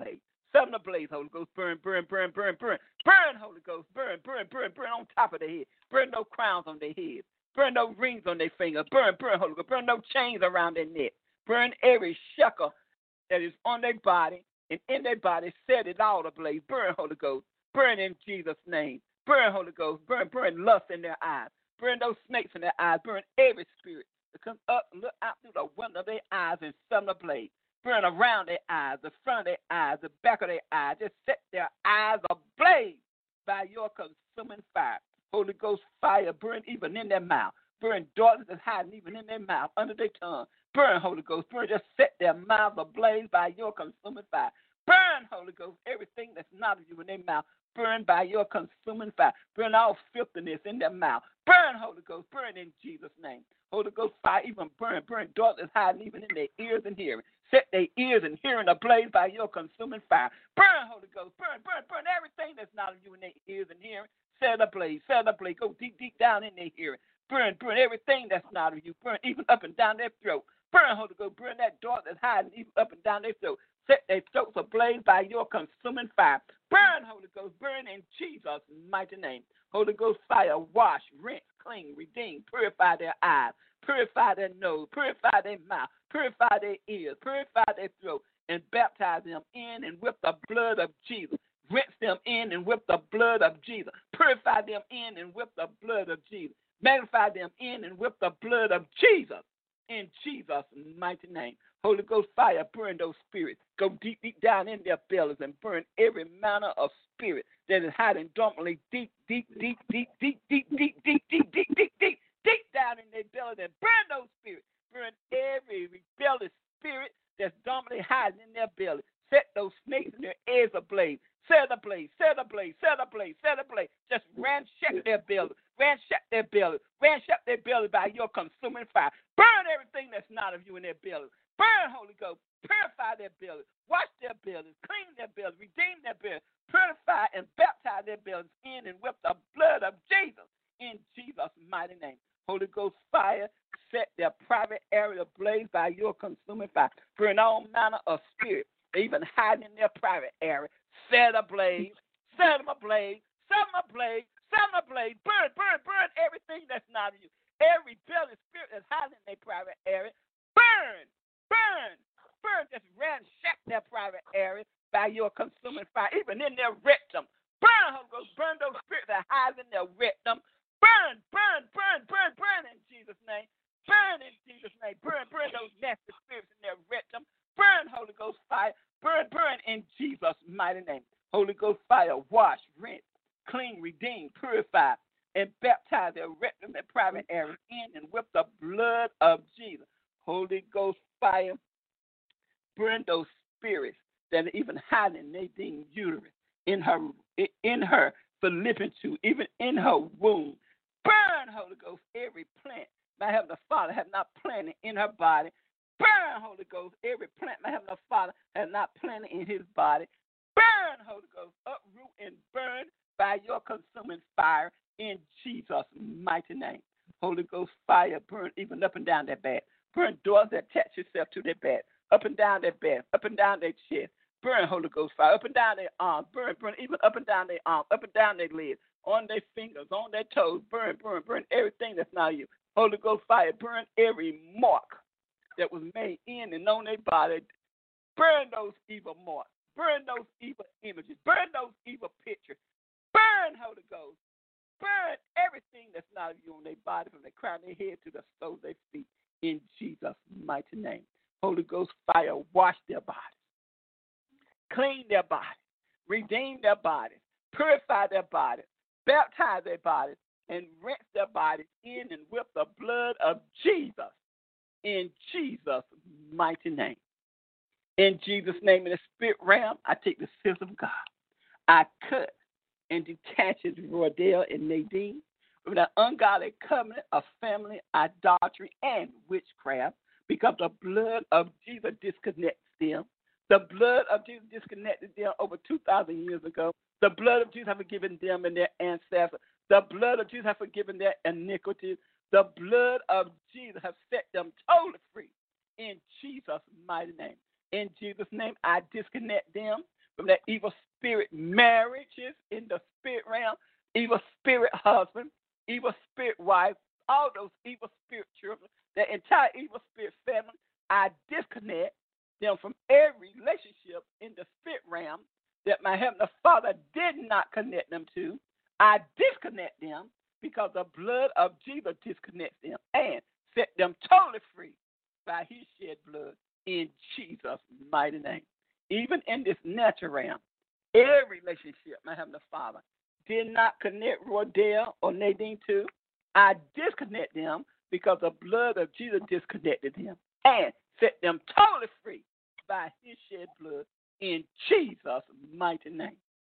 Set them ablaze, Holy Ghost. Burn, burn, burn, burn, burn. Burn, Holy Ghost. Burn, burn, burn, burn on top of their head. Burn no crowns on their heads. Burn no rings on their finger. Burn, burn, Holy Ghost. Burn no chains around their neck. Burn every shekel that is on their body and in their body. Set it all ablaze. Burn, Holy Ghost. Burn in Jesus' name. Burn, Holy Ghost. Burn, burn lust in their eyes. Burn those snakes in their eyes. Burn every spirit that comes up and look out through the window of their eyes and set them ablaze. Burn around their eyes, the front of their eyes, the back of their eyes. Just set their eyes ablaze by your consuming fire. Holy Ghost fire, burn even in their mouth. Burn darkness that's hiding even in their mouth, under their tongue. Burn, Holy Ghost. Burn, just set their mouths ablaze by your consuming fire. Burn, Holy Ghost, everything that's not of you in their mouth. Burn by your consuming fire. Burn all filthiness in their mouth. Burn, Holy Ghost. Burn in Jesus' name. Holy Ghost fire, even burn. Burn darkness hiding even in their ears and hearing. Set their ears and hearing ablaze by your consuming fire. Burn, Holy Ghost. Burn, burn, burn everything that's not of you in their ears and hearing. Set it ablaze. Set it ablaze. Go deep, deep down in their hearing. Burn, burn everything that's not of you. Burn even up and down their throat. Burn, Holy Ghost. Burn that dark that's hiding even up and down their throat. Set their throats ablaze by your consuming fire. Burn, Holy Ghost. Burn in Jesus' mighty name. Holy Ghost fire, wash, rinse, clean, redeem, purify their eyes, purify their nose, purify their mouth, purify their ears, purify their throat, and baptize them in and with the blood of Jesus. Rinse them in and with the blood of Jesus. Purify them in and with the blood of Jesus. Magnify them in and with the blood of Jesus. In Jesus' mighty name. Holy Ghost fire, burn those spirits. Go deep, deep down in their bellies and burn every manner of spirit that is hiding dormantly deep, deep, deep, deep, deep, deep, deep, deep, deep, deep, deep, deep, deep down in their bellies and burn those spirits. Burn every rebellious spirit that's dormantly hiding in their belly. Set those snakes in their ears ablaze. Set ablaze, set ablaze, set ablaze, set ablaze. Just ransack their belly, ransack their belly, ransack their belly by your consuming fire. Burn everything that's not of you in their belly. Burn, Holy Ghost. Purify their bellies. Wash their bellies. Clean their bellies. Redeem their bellies. Purify and baptize their bellies in and with the blood of Jesus. In Jesus' mighty name. Holy Ghost fire, set their private area ablaze by your consuming fire. Burn all manner of spirit, even hiding in their private area. Set ablaze. Set them ablaze. Set them ablaze. Set them ablaze. Burn, burn, burn everything that's not of you. Every rebellious spirit that's hiding in their private area. Burn. Burn, burn, just ransack their private area by your consuming fire, even in their rectum. Burn, Holy Ghost, burn those spirits that hide in their rectum. Burn, burn, burn, burn, burn in Jesus' name. Burn in Jesus' name. Burn, burn those nasty spirits in their rectum. Burn, Holy Ghost fire. Burn, burn in Jesus' mighty name. Holy Ghost fire, wash, rinse, clean, redeem, purify, and baptize their rectum and private areas in and with the blood of Jesus. Holy Ghost fire, burn those spirits that are even hiding Nadine uterus in her in her fallopian tube, even in her womb. Burn, Holy Ghost, every plant my Heavenly Father have not planted in her body. Burn, Holy Ghost, every plant my Heavenly Father has not planted in his body. Burn, Holy Ghost, uproot and burn by your consuming fire in Jesus' mighty name. Holy Ghost fire, burn even up and down their back. Burn doors that attach yourself to their back, up and down their back, up and down their chest. Burn, Holy Ghost fire, up and down their arms. Burn, burn, even up and down their arms, up and down their legs, on their fingers, on their toes. Burn, burn, burn everything that's not you. Holy Ghost fire, burn every mark that was made in and on their body. Burn those evil marks. Burn those evil images. Burn those evil pictures. Burn, Holy Ghost. Burn everything that's not of you on their body, from the crown of their head to the soles of their feet. In Jesus' mighty name. Holy Ghost fire, wash their bodies. Clean their bodies. Redeem their bodies. Purify their bodies. Baptize their bodies. And rinse their bodies in and with the blood of Jesus. In Jesus' mighty name. In Jesus' name, in the spirit realm, I take the sins of God. I cut and detach it Rodell and Nadine from the ungodly covenant of family, idolatry, and witchcraft, because the blood of Jesus disconnects them. The blood of Jesus disconnected them over two thousand years ago. The blood of Jesus has forgiven them and their ancestors. The blood of Jesus has forgiven their iniquities. The blood of Jesus has set them totally free in Jesus' mighty name. In Jesus' name, I disconnect them from that evil spirit marriages in the spirit realm, evil spirit husband, evil spirit wife, all those evil spirit children, that entire evil spirit family. I disconnect them from every relationship in the spirit realm that my Heavenly Father did not connect them to. I disconnect them because the blood of Jesus disconnects them and set them totally free by his shed blood in Jesus' mighty name. Even in this natural realm, every relationship my Heavenly Father did not connect Rodell or Nadine to, I disconnect them because the blood of Jesus disconnected them and set them totally free by his shed blood in Jesus' mighty name.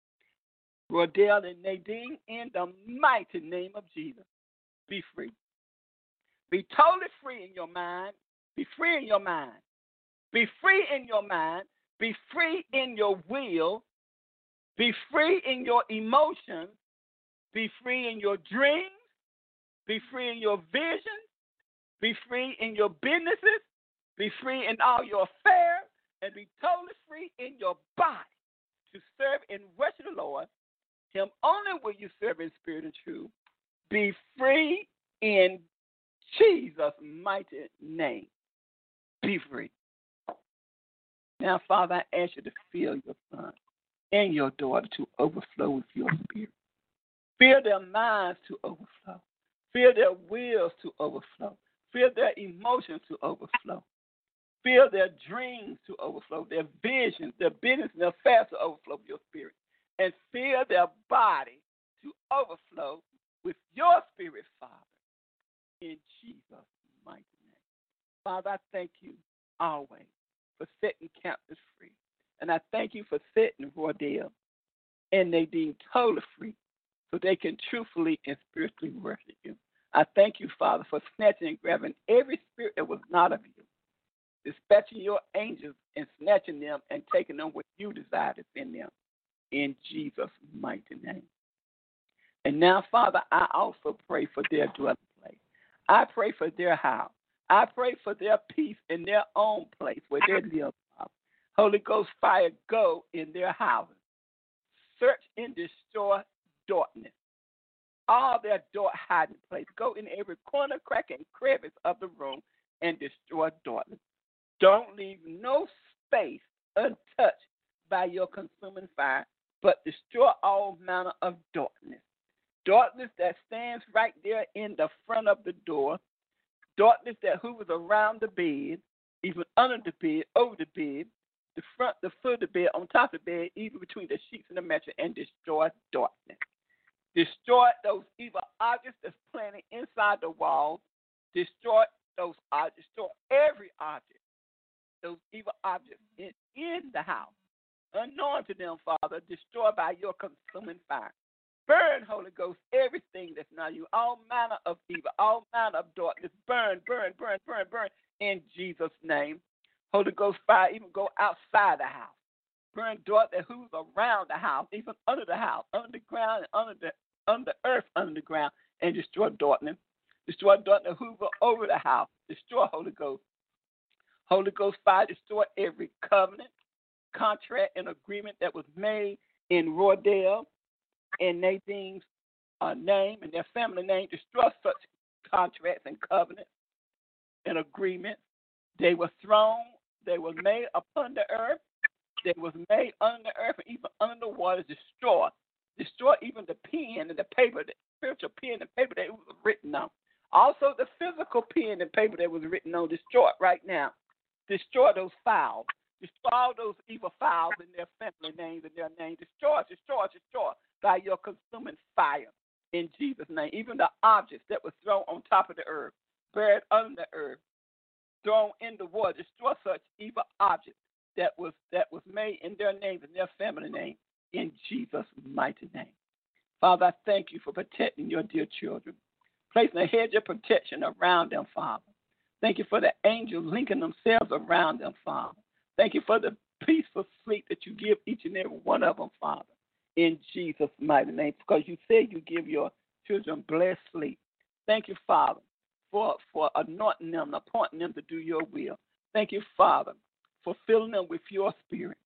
Rodell and Nadine, in the mighty name of Jesus, be free. Be totally free in your mind. Be free in your mind. Be free in your mind. Be free in your will. Be free in your emotions. Be free in your dreams. Be free in your visions. Be free in your businesses. Be free in all your affairs. And be totally free in your body to serve and worship the Lord. Him only will you serve in spirit and truth. Be free in Jesus' mighty name. Be free. Now, Father, I ask you to fill your son and your daughter to overflow with your spirit. Fill their minds to overflow. Fill their wills to overflow. Fill their emotions to overflow. Fill their dreams to overflow, their visions, their business, and their affairs to overflow with your spirit. And fill their body to overflow with your spirit, Father, in Jesus' mighty name. Father, I thank you always for setting captives free. And I thank you for setting Rodell and Nadine totally free so they can truthfully and spiritually worship you. I thank you, Father, for snatching and grabbing every spirit that was not of you, dispatching your angels and snatching them and taking them what you desire to send them. In Jesus' mighty name. And now, Father, I also pray for their dwelling place. I pray for their house. I pray for their peace in their own place where they live. Father. Holy Ghost fire, go in their houses. Search and destroy darkness. All their dark hiding place. Go in every corner, crack, and crevice of the room and destroy darkness. Don't leave no space untouched by your consuming fire, but destroy all manner of darkness. Darkness that stands right there in the front of the door. Darkness that hovers around the bed, even under the bed, over the bed, the front, the foot of the bed, on top of the bed, even between the sheets and the mattress, and destroy darkness. Destroy those evil objects that's planted inside the walls. Destroy those objects. Destroy every object, those evil objects in, in the house. Unknown to them, Father, destroy by your consuming fire. Burn, Holy Ghost, everything that's not you, all manner of evil, all manner of darkness. Burn, burn, burn, burn, burn, in Jesus' name. Holy Ghost fire, even go outside the house. Burn dark that who's around the house, even under the house, under the ground, and under the under the earth, under the ground, and destroy darkness. Destroy darkness, hoover over the house. Destroy, Holy Ghost. Holy Ghost fire, destroy every covenant, contract, and agreement that was made in Rodell and Nadine's uh, name and their family name. Destroy such contracts and covenants and agreements. They were thrown, they were made upon the earth, they was made under the earth, and even under the water. Destroy. Destroy even the pen and the paper, the spiritual pen and paper that it was written on. Also the physical pen and paper that was written on. Destroy it right now. Destroy those files. Destroy all those evil files in their family names and their names. Destroy, destroy, destroy by your consuming fire in Jesus' name. Even the objects that were thrown on top of the earth, buried under the earth, thrown in the water. Destroy such evil objects that was that was made in their names and their family name in Jesus' mighty name. Father, I thank you for protecting your dear children, placing a hedge of protection around them, Father. Thank you for the angels linking themselves around them, Father. Thank you for the peaceful sleep that you give each and every one of them, Father, in Jesus' mighty name, because you said you give your children blessed sleep. Thank you, Father, for, for anointing them, appointing them to do your will. Thank you, Father, for filling them with your spirit.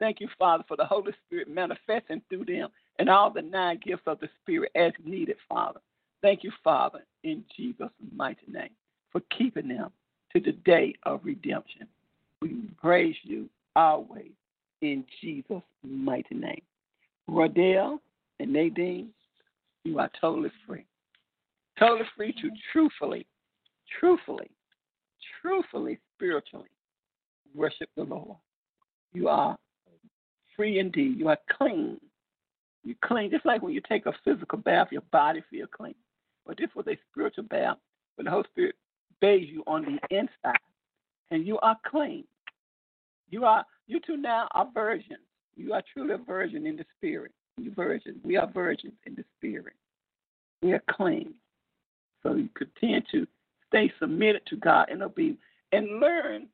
Thank you, Father, for the Holy Spirit manifesting through them and all the nine gifts of the Spirit as needed, Father. Thank you, Father, in Jesus' mighty name, for keeping them to the day of redemption. We praise you always in Jesus' mighty name. Rodell and Nadine, you are totally free. Totally free to truthfully, truthfully, truthfully, spiritually worship the Lord. You are free indeed. You are clean. You clean, just like when you take a physical bath, your body feels clean. But this was a spiritual bath, when the Holy Spirit bathes you on the inside, and you are clean. You are, you two now are virgins. You are truly a virgin in the spirit. You virgins. We are virgins in the spirit. We are clean. So you continue to stay submitted to God and obey, and learn,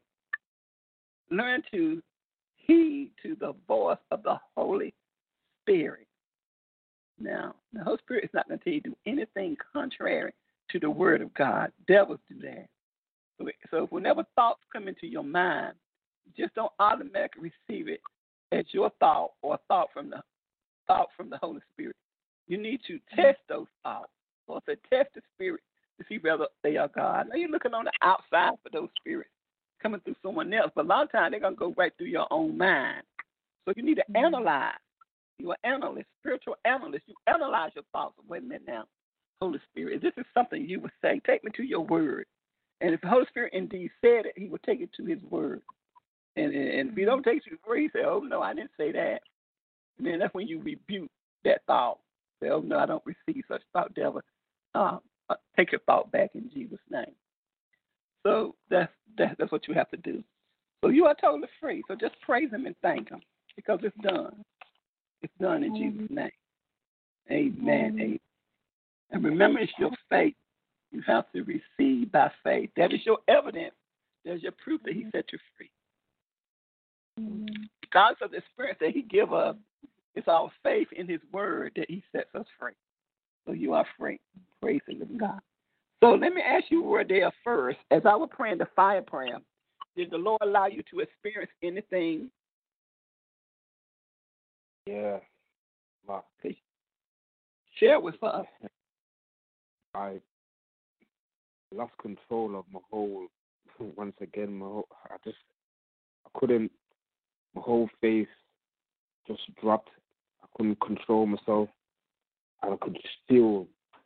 learn to heed to the voice of the Holy Spirit. Now, the Holy Spirit is not going to tell you to do anything contrary to the Word of God. Devils do that. So, so whenever thoughts come into your mind, just don't automatically receive it as your thought or a thought from the thought from the Holy Spirit. You need to test those thoughts. So it's a test the spirit to see whether they are God. Now you're looking on the outside for those spirits coming through someone else, but a lot of times they're going to go right through your own mind. So you need to mm-hmm. analyze. You're an analyst, spiritual analyst. You analyze your thoughts. Wait a minute now, Holy Spirit, if this is something you would say, take me to your word. And if the Holy Spirit indeed said it, he would take it to his word. And, and, and if you don't take it to his word, he say, oh, no, I didn't say that. And then that's when you rebuke that thought. Say, oh, no, I don't receive such thought, devil. Uh, uh, take your thought back in Jesus' name. So that's, that's that's what you have to do. So you are totally free. So just praise him and thank him because it's done. It's done in mm-hmm. Jesus' name. Amen. Mm-hmm. Amen. And remember, it's your faith. You have to receive by faith. That is your evidence. There's your proof that he set you free. Mm-hmm. Because of the experience that he give us, it's our faith in his word that he sets us free. So you are free. Praise the living God. So let me ask you where they are first. As I was praying the fire prayer, did the Lord allow you to experience anything? Yeah. My, Share with us. I lost control of my whole, once again, my whole, I just, I couldn't, my whole face just dropped. I couldn't control myself. And I could just feel,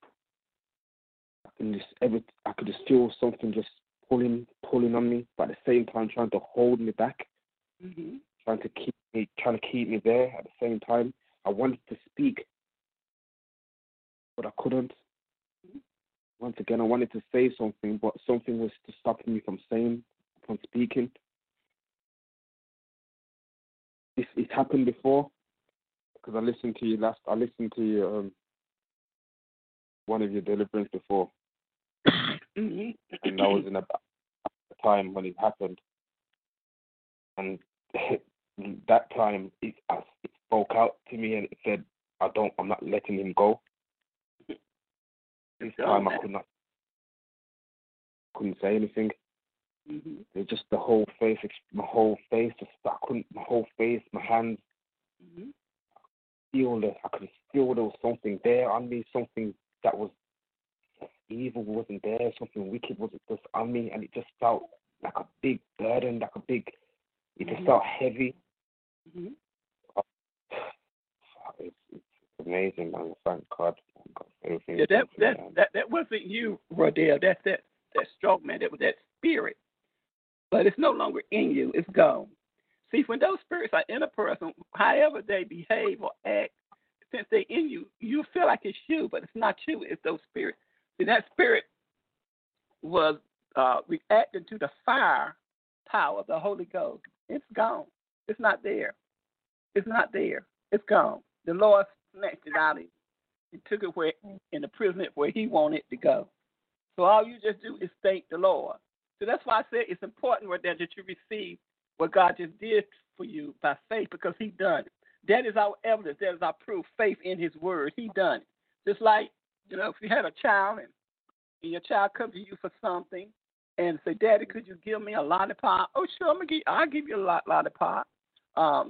I can just every, I could just feel something just pulling, pulling on me, but at the same time trying to hold me back, mm-hmm. trying to keep me, trying to keep me there. At the same time, I wanted to speak, but I couldn't. Mm-hmm. Once again, I wanted to say something, but something was to stopping me from saying, from speaking. It's, it's happened before because I listened to you last. I listened to you. Um, one of your deliverance before, mm-hmm. and that was in a time when it happened, and that time it, it spoke out to me and it said, "I don't, I'm not letting him go." This time I could not, couldn't say anything. Mm-hmm. It just the whole face, my whole face, just I couldn't, my whole face, my hands. Mm-hmm. Feel that I could feel there was something there on me, something that was evil wasn't there, something wicked wasn't just on me, and it just felt like a big burden, like a big, it just mm-hmm. felt heavy. Mm-hmm. It's, it's amazing, man. Thank God. God everything yeah, that, that, that, that wasn't you, Rodell. That's that, that stroke, man. That was that spirit. But it's no longer in you. It's gone. See, when those spirits are in a person, however they behave or act, since they're in you, you feel like it's you, but it's not you. It's those spirits. See, that spirit was uh, reacting to the fire power of the Holy Ghost. It's gone. It's not there. It's not there. It's gone. The Lord snatched it out of you and took it where in the prison where he wanted it to go. So all you just do is thank the Lord. So that's why I said it's important right there that you receive what God just did for you by faith because he done it. That is our evidence. That is our proof. Faith in his word. He done it. Just like, you know, if you had a child and, and your child comes to you for something and say, Daddy, could you give me a lollipop? Oh, sure, I'm gonna give, I'll give you a lot, lollipop. Um,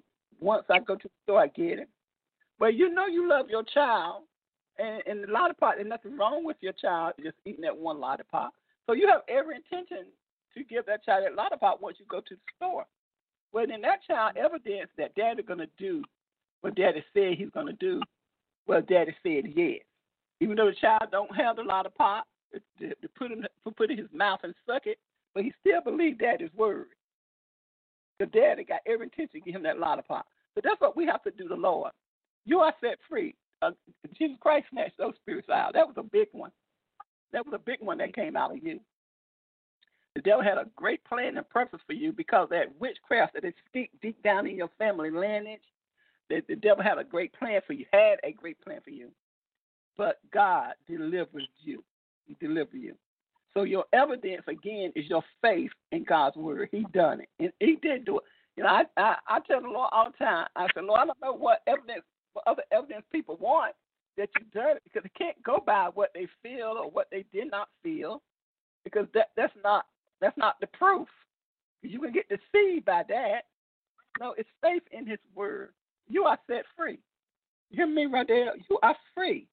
Once I go to the store, I get it. Well, you know you love your child, and, and the lollipop, there's nothing wrong with your child just eating that one lollipop. So you have every intention to give that child that lollipop once you go to the store. Well, then that child evidence that daddy going to do what daddy said he's going to do. Well, daddy said yes. Even though the child don't have the lollipop, to, to put him to put it in his mouth and suck it, but he still believes daddy's word. The daddy got every intention to give him that lollipop. So that's what we have to do to the Lord. You are set free. Uh, Jesus Christ snatched those spirits out. That was a big one. That was a big one that came out of you. The devil had a great plan and purpose for you because that witchcraft that is deep, deep down in your family lineage, that the devil had a great plan for you, had a great plan for you. But God delivers you. He delivered you. So your evidence, again, is your faith in God's word. He done it. And he did do it. You know, I, I, I tell the Lord all the time, I said, Lord, I don't know what evidence, what other evidence people want that you've done it, because they can't go by what they feel or what they did not feel, because that, that's not that's not the proof. You can get deceived by that. No, it's faith in his word. You are set free. You hear me right there? You are free.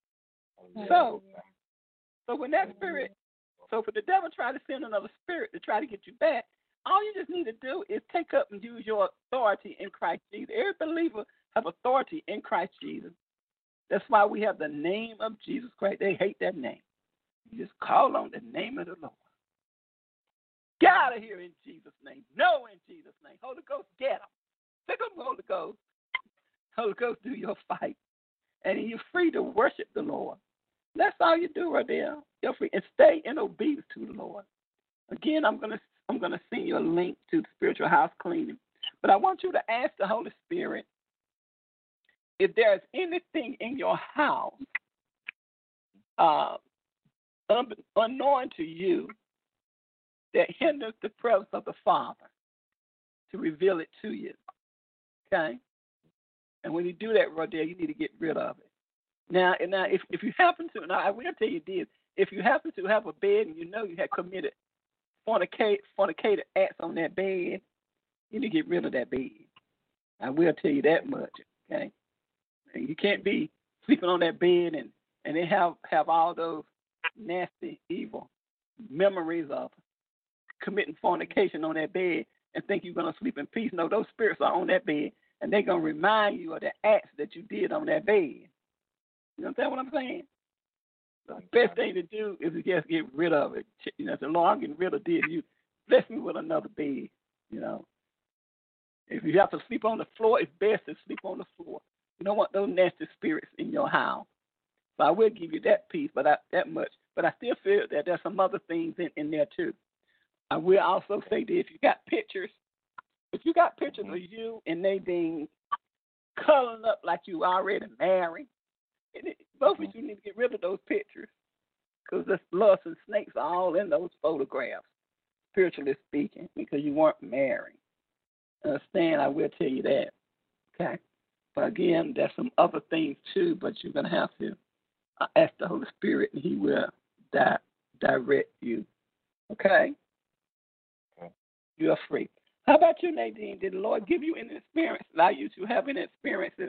So, so when that spirit, so for the devil try to send another spirit to try to get you back, all you just need to do is take up and use your authority in Christ Jesus. Every believer have authority in Christ Jesus. That's why we have the name of Jesus Christ. They hate that name. You just call on the name of the Lord. Get out of here in Jesus' name. No, in Jesus' name. Holy Ghost, get them. Pick up Holy Ghost. Holy Ghost, do your fight. And you're free to worship the Lord. That's all you do right there. You're free. And stay in obedience to the Lord. Again, I'm gonna I'm gonna send you a link to the spiritual house cleaning. But I want you to ask the Holy Spirit if there's anything in your house uh, un- unknown to you that hinders the presence of the Father, to reveal it to you. Okay? And when you do that right there, you need to get rid of it. Now, and now if, if you happen to, now I will tell you this, if you happen to have a bed and you know you have committed fornicate, fornicated acts on that bed, you need to get rid of that bed. I will tell you that much, okay? And you can't be sleeping on that bed and, and they have, have all those nasty, evil memories of committing fornication on that bed and think you're going to sleep in peace. No, those spirits are on that bed, and they're going to remind you of the acts that you did on that bed. You understand what I'm saying? The best thing to do is to just get rid of it. You know, the Lord, I'm getting rid of this. You bless me with another bed, you know. If you have to sleep on the floor, it's best to sleep on the floor. You don't want those nasty spirits in your house. So I will give you that piece, but I, that much. But I still feel that there's some other things in, in there, too. I will also say that if you got pictures, if you got pictures of you and they being colored up like you already married, it, both of you need to get rid of those pictures, because the lust and snakes are all in those photographs, spiritually speaking, because you weren't married. Understand? I will tell you that. Okay? But again, there's some other things too, but you're going to have to uh, ask the Holy Spirit, and he will di- direct you. Okay? You are free. How about you, Nadine? Did the Lord give you any experience, allow you to have any experiences?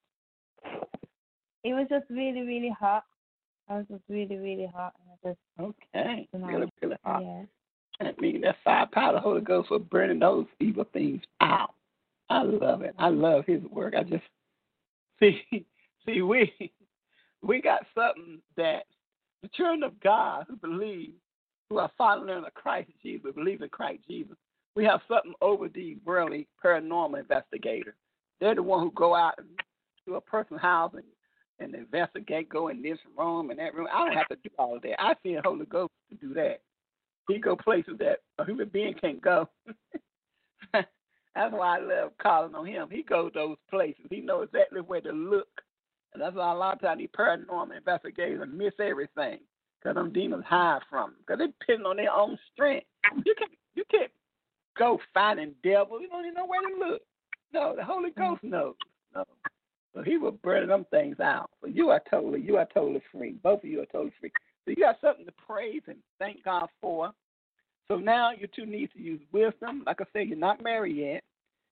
It was just really, really hot. I was just really, really hot. And I just, okay, you know, really, really hot. Yeah. I mean, that fire power of the Holy Ghost for burning those evil things out. I love it. I love his work. I just, see, see, we, we got something that the children of God who believe, who are following in Christ Jesus, believe in Christ Jesus, we have something over these worldly paranormal investigators. They're the one who go out to a person's house and, and investigate, go in this room and that room. I don't have to do all of that. I see the Holy Ghost to do that. He go places that a human being can't go. That's why I love calling on him. He goes those places. He knows exactly where to look. And that's why a lot of times these paranormal investigators miss everything, because them demons hide from them, because they're depending on their own strength. You can't, you can't go finding devils. You don't even know where to look. No, the Holy Ghost knows. No. So he will burn them things out. So you are totally, you are totally free. Both of you are totally free. So you got something to praise and thank God for. So now you two need to use wisdom. Like I said, you're not married yet.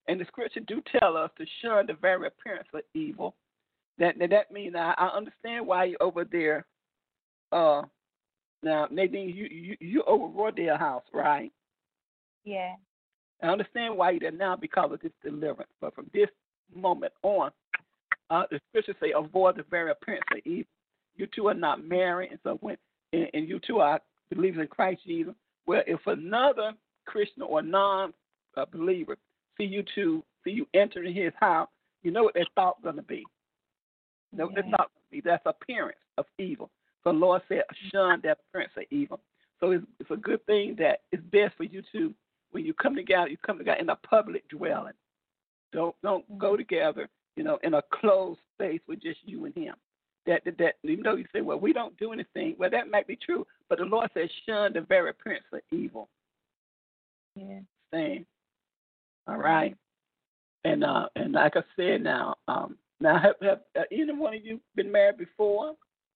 And the scripture do tell us to shun the very appearance of evil. That that, that means I, I understand why you're over there. Uh, now Nadine, you you you over Rodale House, right? Yeah. I understand why you're there now because of this deliverance. But from this moment on, uh, the scriptures say avoid the very appearance of evil. You two are not married, and so when and, and you two are believers in Christ Jesus. Well, if another Christian or non-believer see you two, see you entering his house, you know what their thought's going to be. You know what their thought's going to be. That's appearance of evil. So the Lord said, shun that appearance of evil. So it's, it's a good thing that it's best for you two, when you come together, you come together in a public dwelling. Don't don't go together, you know, in a closed space with just you and him. That, that, that you know, you say, well, we don't do anything. Well, that might be true, but the Lord says, shun the very appearance of evil. Yeah. Saying, all right, and uh, and like I said, now, um, now have, have uh, either one of you been married before?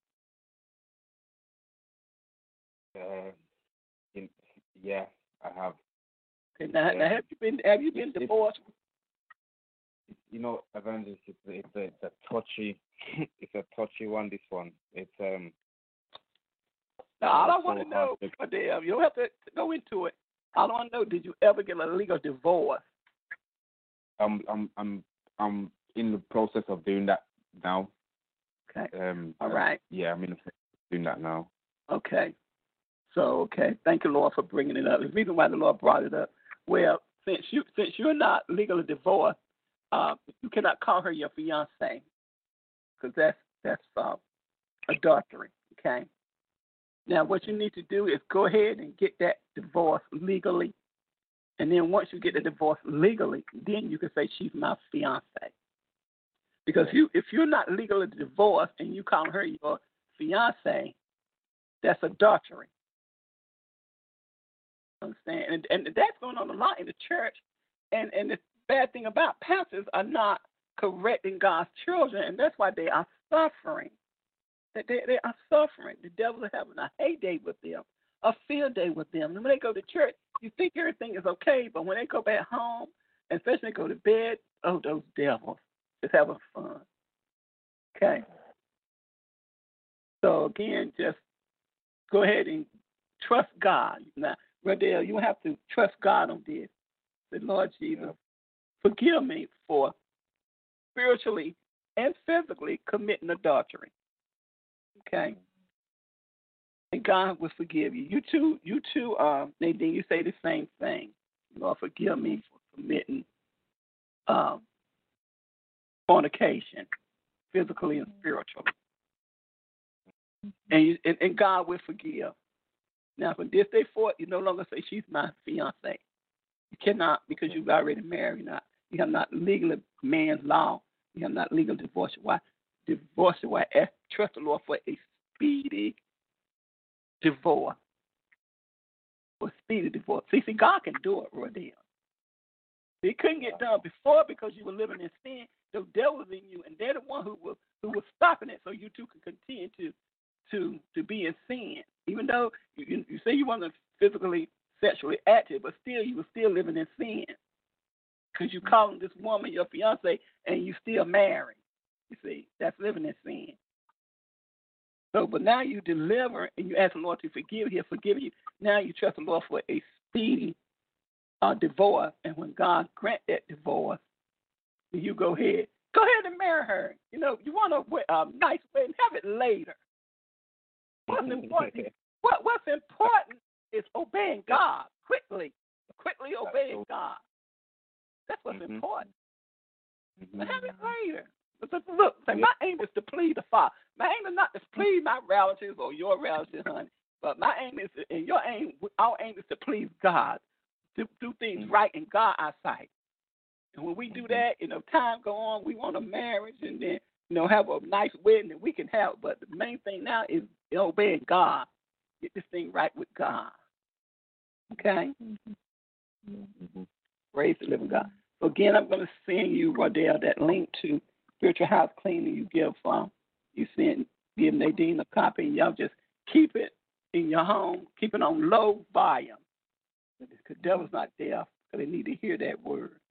Uh, in, yeah, I have. Okay, now, Yeah. now have you been have you been It's- divorced? You know, Evangelist, it's, it's, a, it's a touchy, it's a touchy one. This one, it's um. Now, all I it's want so to know, hard to- Adele, you don't have to go into it. All I want to know, did you ever get a legal divorce? I'm I'm I'm I'm in the process of doing that now. Okay. Um. All right. Yeah, I'm in the process of doing that now. Okay. So, okay, thank you, Lord, for bringing it up. The reason why the Lord brought it up, well, since you since you're not legally divorced, uh, you cannot call her your fiance, because that's that's uh, adultery. Okay. Now, what you need to do is go ahead and get that divorce legally, and then once you get the divorce legally, then you can say she's my fiance. Because you, if you're not legally divorced and you call her your fiance, that's adultery. Understand? And, and that's going on a lot in the church. And and the bad thing about pastors are not correcting God's children, and that's why they are suffering. That they, they are suffering. The devil is having a heyday with them, a field day with them. And when they go to church, you think everything is okay, but when they go back home, and especially when they go to bed, oh, those devils just having fun. Okay. So again, just go ahead and trust God. Now, Rodale, you have to trust God on this. Say, Lord Jesus, yeah. forgive me for spiritually and physically committing adultery. Okay? And God will forgive you. You too, you too, uh, Nadine, you say the same thing. Lord, forgive me for committing um, fornication, physically and spiritually. And, you, and and God will forgive. Now, from this day forward, you no longer say she's my fiance. You cannot, because you've already married. Not you have not legally man's law. You have not legally divorced your wife. Divorce your wife. Ask, trust the Lord for a speedy divorce. For speedy divorce. See, see, God can do it, Rodale. It couldn't get done before because you were living in sin. The devil was in you, and they're the one who was who was stopping it, so you two could continue to to to be in sin. Even though you, you say you wasn't physically, sexually active, but still you were still living in sin. Because you calling this woman your fiance and you still married. You see, that's living in sin. So, but now you deliver and you ask the Lord to forgive you. He'll forgive you. Now you trust the Lord for a speedy uh, divorce. And when God grant that divorce, you go ahead. Go ahead and marry her. You know, you want a uh, nice wedding, have it later. What's important, what, what's important is obeying God quickly. Quickly obeying God. That's what's mm-hmm. important. Mm-hmm. Have it later. But look, say, my aim is to please the Father. My aim is not to please my relatives or your relatives, honey. But my aim is, to, and your aim, our aim is to please God, to do things mm-hmm. right in God's eyesight. And when we do that, you know, time go on, we want a marriage and then, you know, have a nice wedding that we can have. But the main thing now is obeying God. Get this thing right with God. Okay? Mm-hmm. Mm-hmm. Praise the living God. So again, I'm going to send you, Rodale, that link to Spiritual House Cleaning you give um, you send give Nadine a copy, and y'all just keep it in your home, keep it on low volume. Because the devil's not deaf, because they need to hear that word.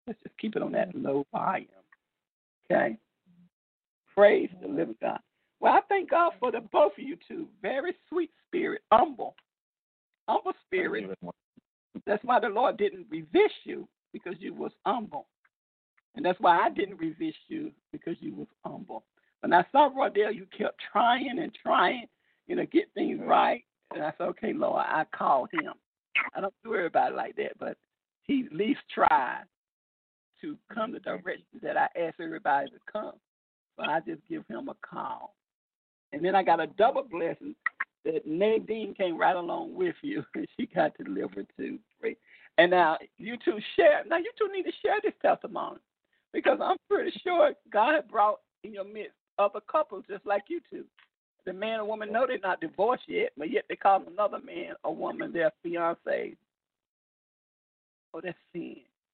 Let's just keep it on that low volume. Okay? Praise the living God. Well, I thank God for the both of you two. Very sweet spirit, humble. Humble spirit. That's why the Lord didn't resist you, because you was humble. And that's why I didn't resist you, because you was humble. When I saw Rodell, you kept trying and trying, you know, get things right. And I said, okay, Lord, I called him. I don't do everybody like that, but he at least tried to come the direction that I asked everybody to come. So I just give him a call. And then I got a double blessing that Nadine came right along with you, and she got delivered too. And now you two share. Now you two need to share this testimony, because I'm pretty sure God had brought in your midst other couples just like you two. The man and woman know they're not divorced yet, but yet they call another man or woman their fiancé. Oh, that's sin.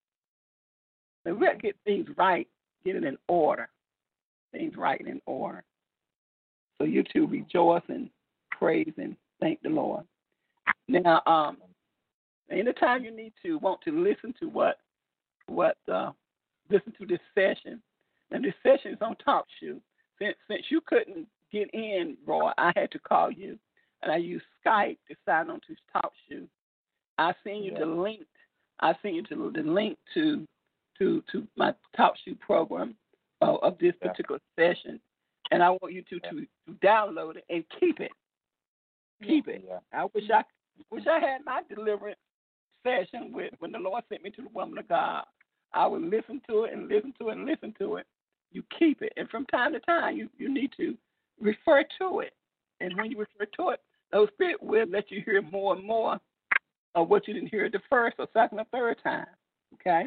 But we got to get things right, get it in order. Things right and in order. So you two rejoice and praise and thank the Lord. Now, um, anytime you need to want to listen to what what uh, listen to this session, and this session is on TalkShoe. Since since you couldn't get in, Roy, I had to call you, and I used Skype to sign on to TalkShoe. I sent you yeah. the link. I sent you to the link to to to my TalkShoe program uh, of this yeah. particular session, and I want you to, yeah. to to download it and keep it. Keep it. Yeah. I wish I wish I had my deliverance session with when the Lord sent me to the woman of God. I would listen to it and listen to it and listen to it. You keep it, and from time to time, you, you need to refer to it. And when you refer to it, the Holy Spirit will let you hear more and more of what you didn't hear the first or second or third time. Okay?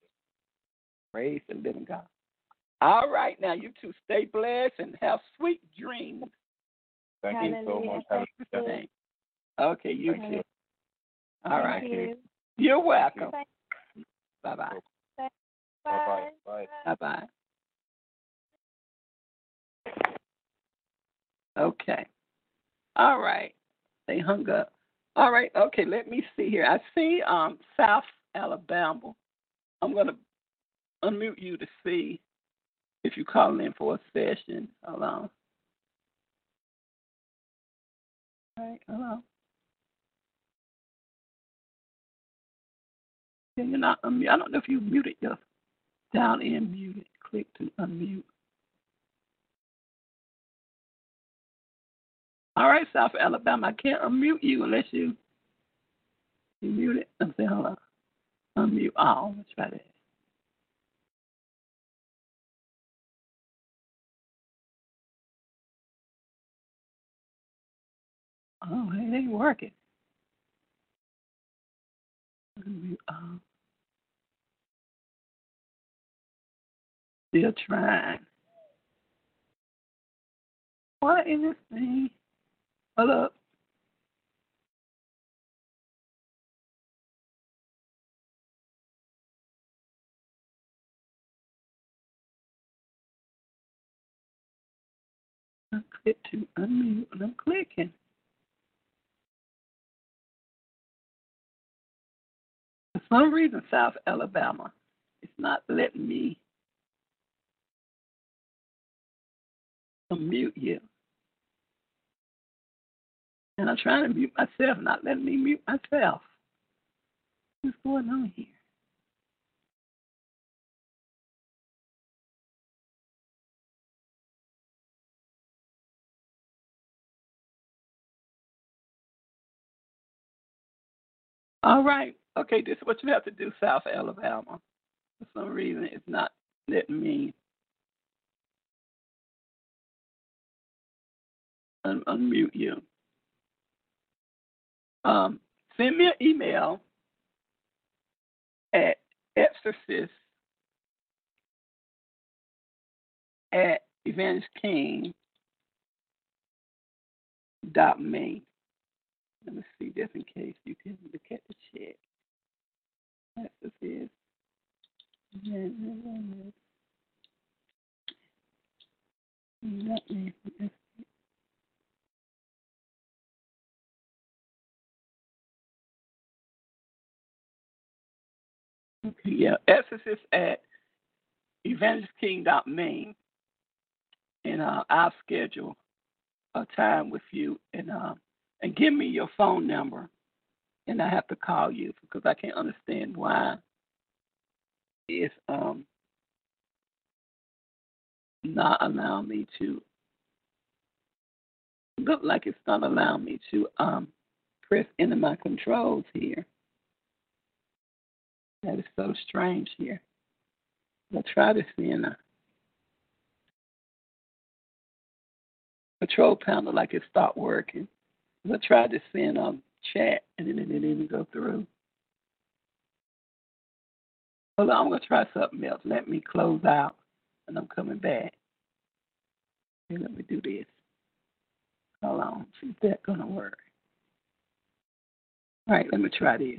Praise the living God. All right, now you two stay blessed and have sweet dreams. Thank Hallelujah. you so much. Have a Okay, you Thank too. you. All right. Thank you. You're welcome. Bye-bye. Bye-bye. Bye-bye. Bye. Bye-bye. Okay. All right. They hung up. All right. Okay, let me see here. I see um, South Alabama. I'm going to unmute you to see if you're calling in for a session. Hold on. All right. Hello. Can you not unmute? I don't know if you muted your down in muted. Click to unmute. All right, South Alabama. I can't unmute you unless you you mute it. Let's see, hold on. Unmute all. Let's try that. Oh, it ain't working. Unmute all. Still trying. What is this thing? Hold up. I click to unmute and I'm clicking. For some reason, South Alabama, it's not letting me unmute you. And I'm trying to mute myself, not letting me mute myself. What's going on here? All right. Okay, this is what you have to do, South Alabama. For some reason, it's not letting me un- unmute you. Um, send me an email at exorcist at evangelist king dot me. Let me see, just in case you can look at the chat. Exorcist. Let me. Okay, yeah, Exorcist at evangelist king dot maine, and uh, I'll schedule a time with you, and uh, and give me your phone number, and I have to call you because I can't understand why it's um not allowing me to look like it's not allowing me to um press into my controls here. That is so strange here. I'll try this in a control panel like it stopped working. I tried to send um chat and then it didn't go through. Hold on, I'm gonna try something else. Let me close out and I'm coming back. Okay, let me do this. Hold on, see if that's gonna work. All right, let me try this.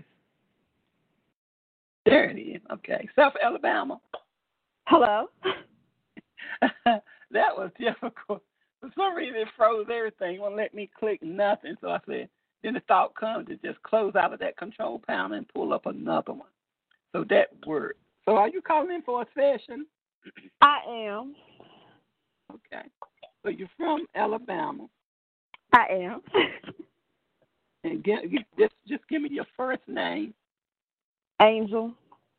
There it is. Okay, South Alabama. Hello. That was difficult. For some reason, it froze everything. It won't let me click nothing. So I said, then the thought comes to just close out of that control panel and pull up another one. So that worked. So are you calling in for a session? I am. Okay. So you're from Alabama. I am. And get, you, just, just give me your first name. Angel.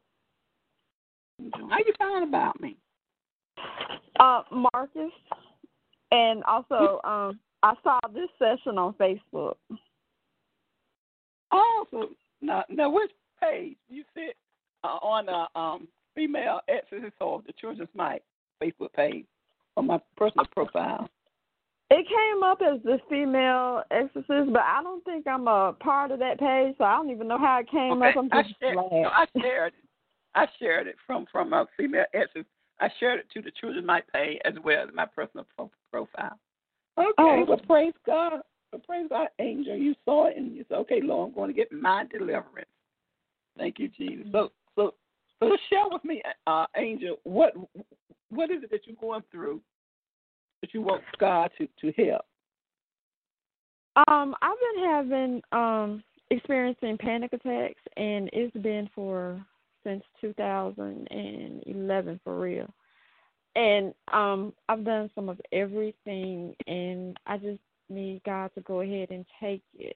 How you found about me? Uh, Marcus. And also, um, I saw this session on Facebook. Oh, so now, now which page? You said uh, on the um, female exorcist or the Children's Might Facebook page on my personal profile. It came up as the female exorcist, but I don't think I'm a part of that page, so I don't even know how it came Okay. up. I'm I just shared, glad. no, I shared it. I shared it from from a female exorcist. I shared it to the Children's Might page as well as my personal pro- profile. Okay, Oh. well, praise God. Well, praise God, Angel. You saw it and you said, okay, Lord, I'm going to get my deliverance. Thank you, Jesus. So, so, so share with me, uh, Angel, what what is it that you're going through that you want God to, to help? Um, I've been having um experiencing panic attacks, and it's been for since two thousand eleven for real. And um, I've done some of everything, and I just need God to go ahead and take it.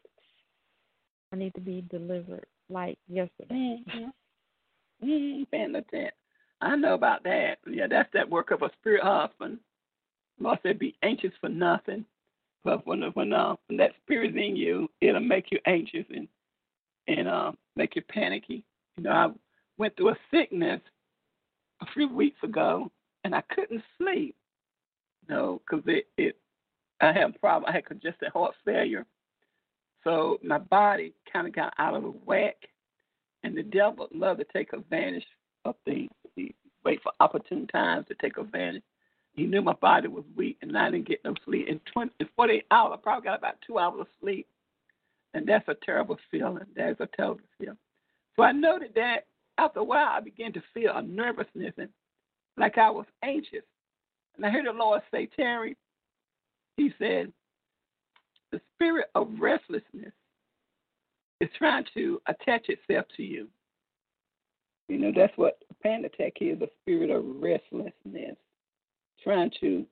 I need to be delivered like yesterday. Mm-hmm. Mm-hmm. Panic attack. I know about that. Yeah, that's that work of a spirit husband. Lord said, be anxious for nothing. But when when, uh, when that spirit's in you, it'll make you anxious and and uh, make you panicky. You know, I went through a sickness a few weeks ago, and I couldn't sleep. You know, because it, it I had a problem. I had congestive heart failure, so my body kind of got out of the whack, and the devil loved to take advantage of things. He wait for opportune times to take advantage. He knew my body was weak, and I didn't get no sleep. In twenty, in forty-eight hours, I probably got about two hours of sleep, and that's a terrible feeling. That's a terrible feeling. So I noted that after a while, I began to feel a nervousness and like I was anxious. And I heard the Lord say, Terry, he said, the spirit of restlessness is trying to attach itself to you. You know, that's what a panic attack is, a spirit of restlessness, trying to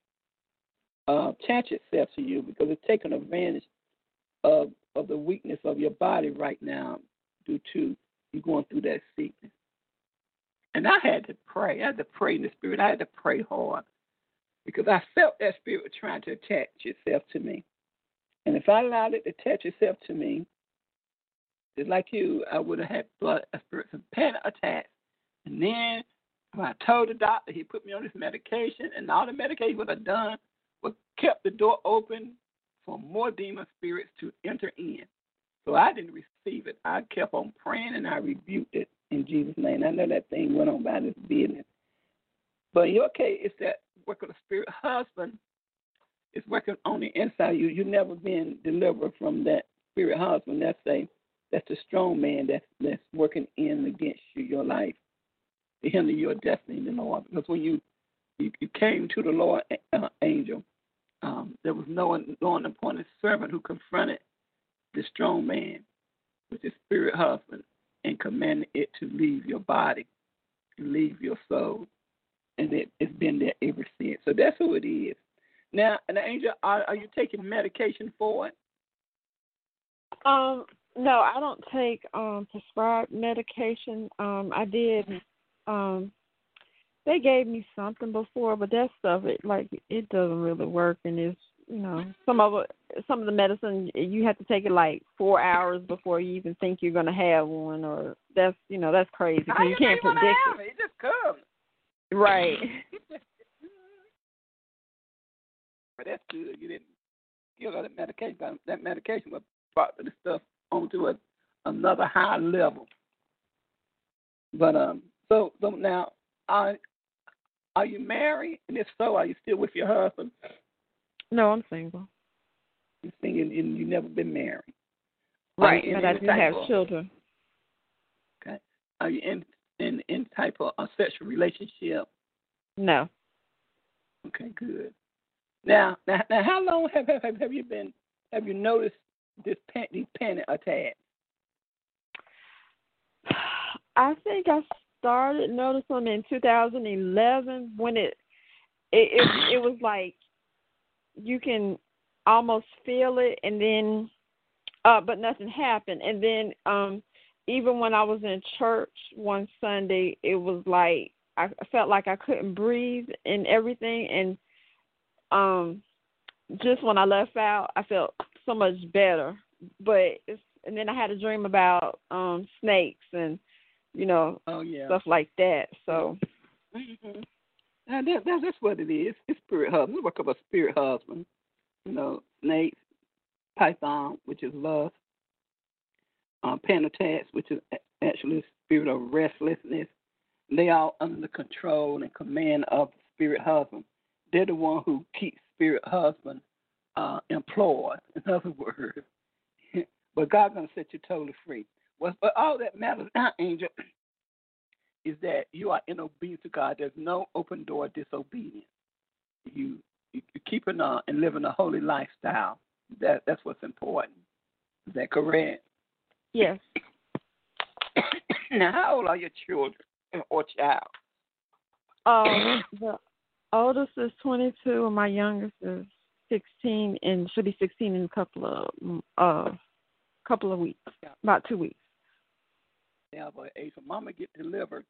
uh, attach itself to you because it's taking advantage of, of the weakness of your body right now due to you going through that sickness. And I had to pray. I had to pray in the spirit. I had to pray hard because I felt that spirit trying to attach itself to me. And if I allowed it to attach itself to me, just like you, I would have had blood, a spirit, some panic attacks. And then when I told the doctor, he put me on this medication, and all the medication what I done was kept the door open for more demon spirits to enter in. So I didn't receive it. I kept on praying, and I rebuked it in Jesus' name. I know that thing went on by this business. But in your case, it's that work of the spirit husband. It's working on the inside of you. You've never been delivered from that spirit husband. That's a that's the strong man that's that's working in against you, your life, to hinder your destiny in the Lord. Because when you you, you came to the Lord, uh, angel, um, there was no one, no one appointed servant who confronted the strong man with his spirit husband. and commanded it to leave your body, leave your soul. And it, it's been there ever since. So that's who it is. Now, and Angel, are, are you taking medication for it? Um, no, I don't take um prescribed medication. Um, I did. Um, they gave me something before, but that stuff, it like it doesn't really work, and it's you know some of it, some of the medicine you have to take it like four hours before you even think you're gonna have one, or that's you know that's crazy because you, you can't predict it. it. It just comes. Right. But that's good. You didn't give her that medication. That medication was brought the stuff onto a, another high level. But um, so so now, are are you married? And if so, are you still with your husband? No, I'm single. You're single, and you've never been married. Right, but I do have of, children. Okay. Are you in in in type of a sexual relationship? No. Okay, good. Now, now, now, how long have have, have you been? Have you noticed this pan, these panic attacks? I think I started noticing them in two thousand eleven when it it it, it was like you can almost feel it, and then uh, but nothing happened, and then um, even when I was in church one Sunday, it was like I felt like I couldn't breathe and everything, and um, just when I left out, I felt so much better. But it's, and then I had a dream about um, snakes and you know oh, yeah. stuff like that. So mm-hmm. now that, that, that's what it is. It's spirit husband. We work up a spirit husband. You know, snakes, python, which is lust, um, panatats, which is actually a spirit of restlessness. They all under the control and command of the spirit husband. They're the one who keeps spirit husband uh, employed, in other words. But God's going to set you totally free. Well, but all that matters now, Angel, is that you are in obedience to God. There's no open door disobedience. You, you, you're keeping uh, and living a holy lifestyle. That That's what's important. Is that correct? Yes. Now, how old are your children or child? Um, the oldest is twenty-two, and my youngest is sixteen, and should be sixteen in a couple of uh, couple of weeks, about two weeks. Yeah, but hey, so Mama get delivered.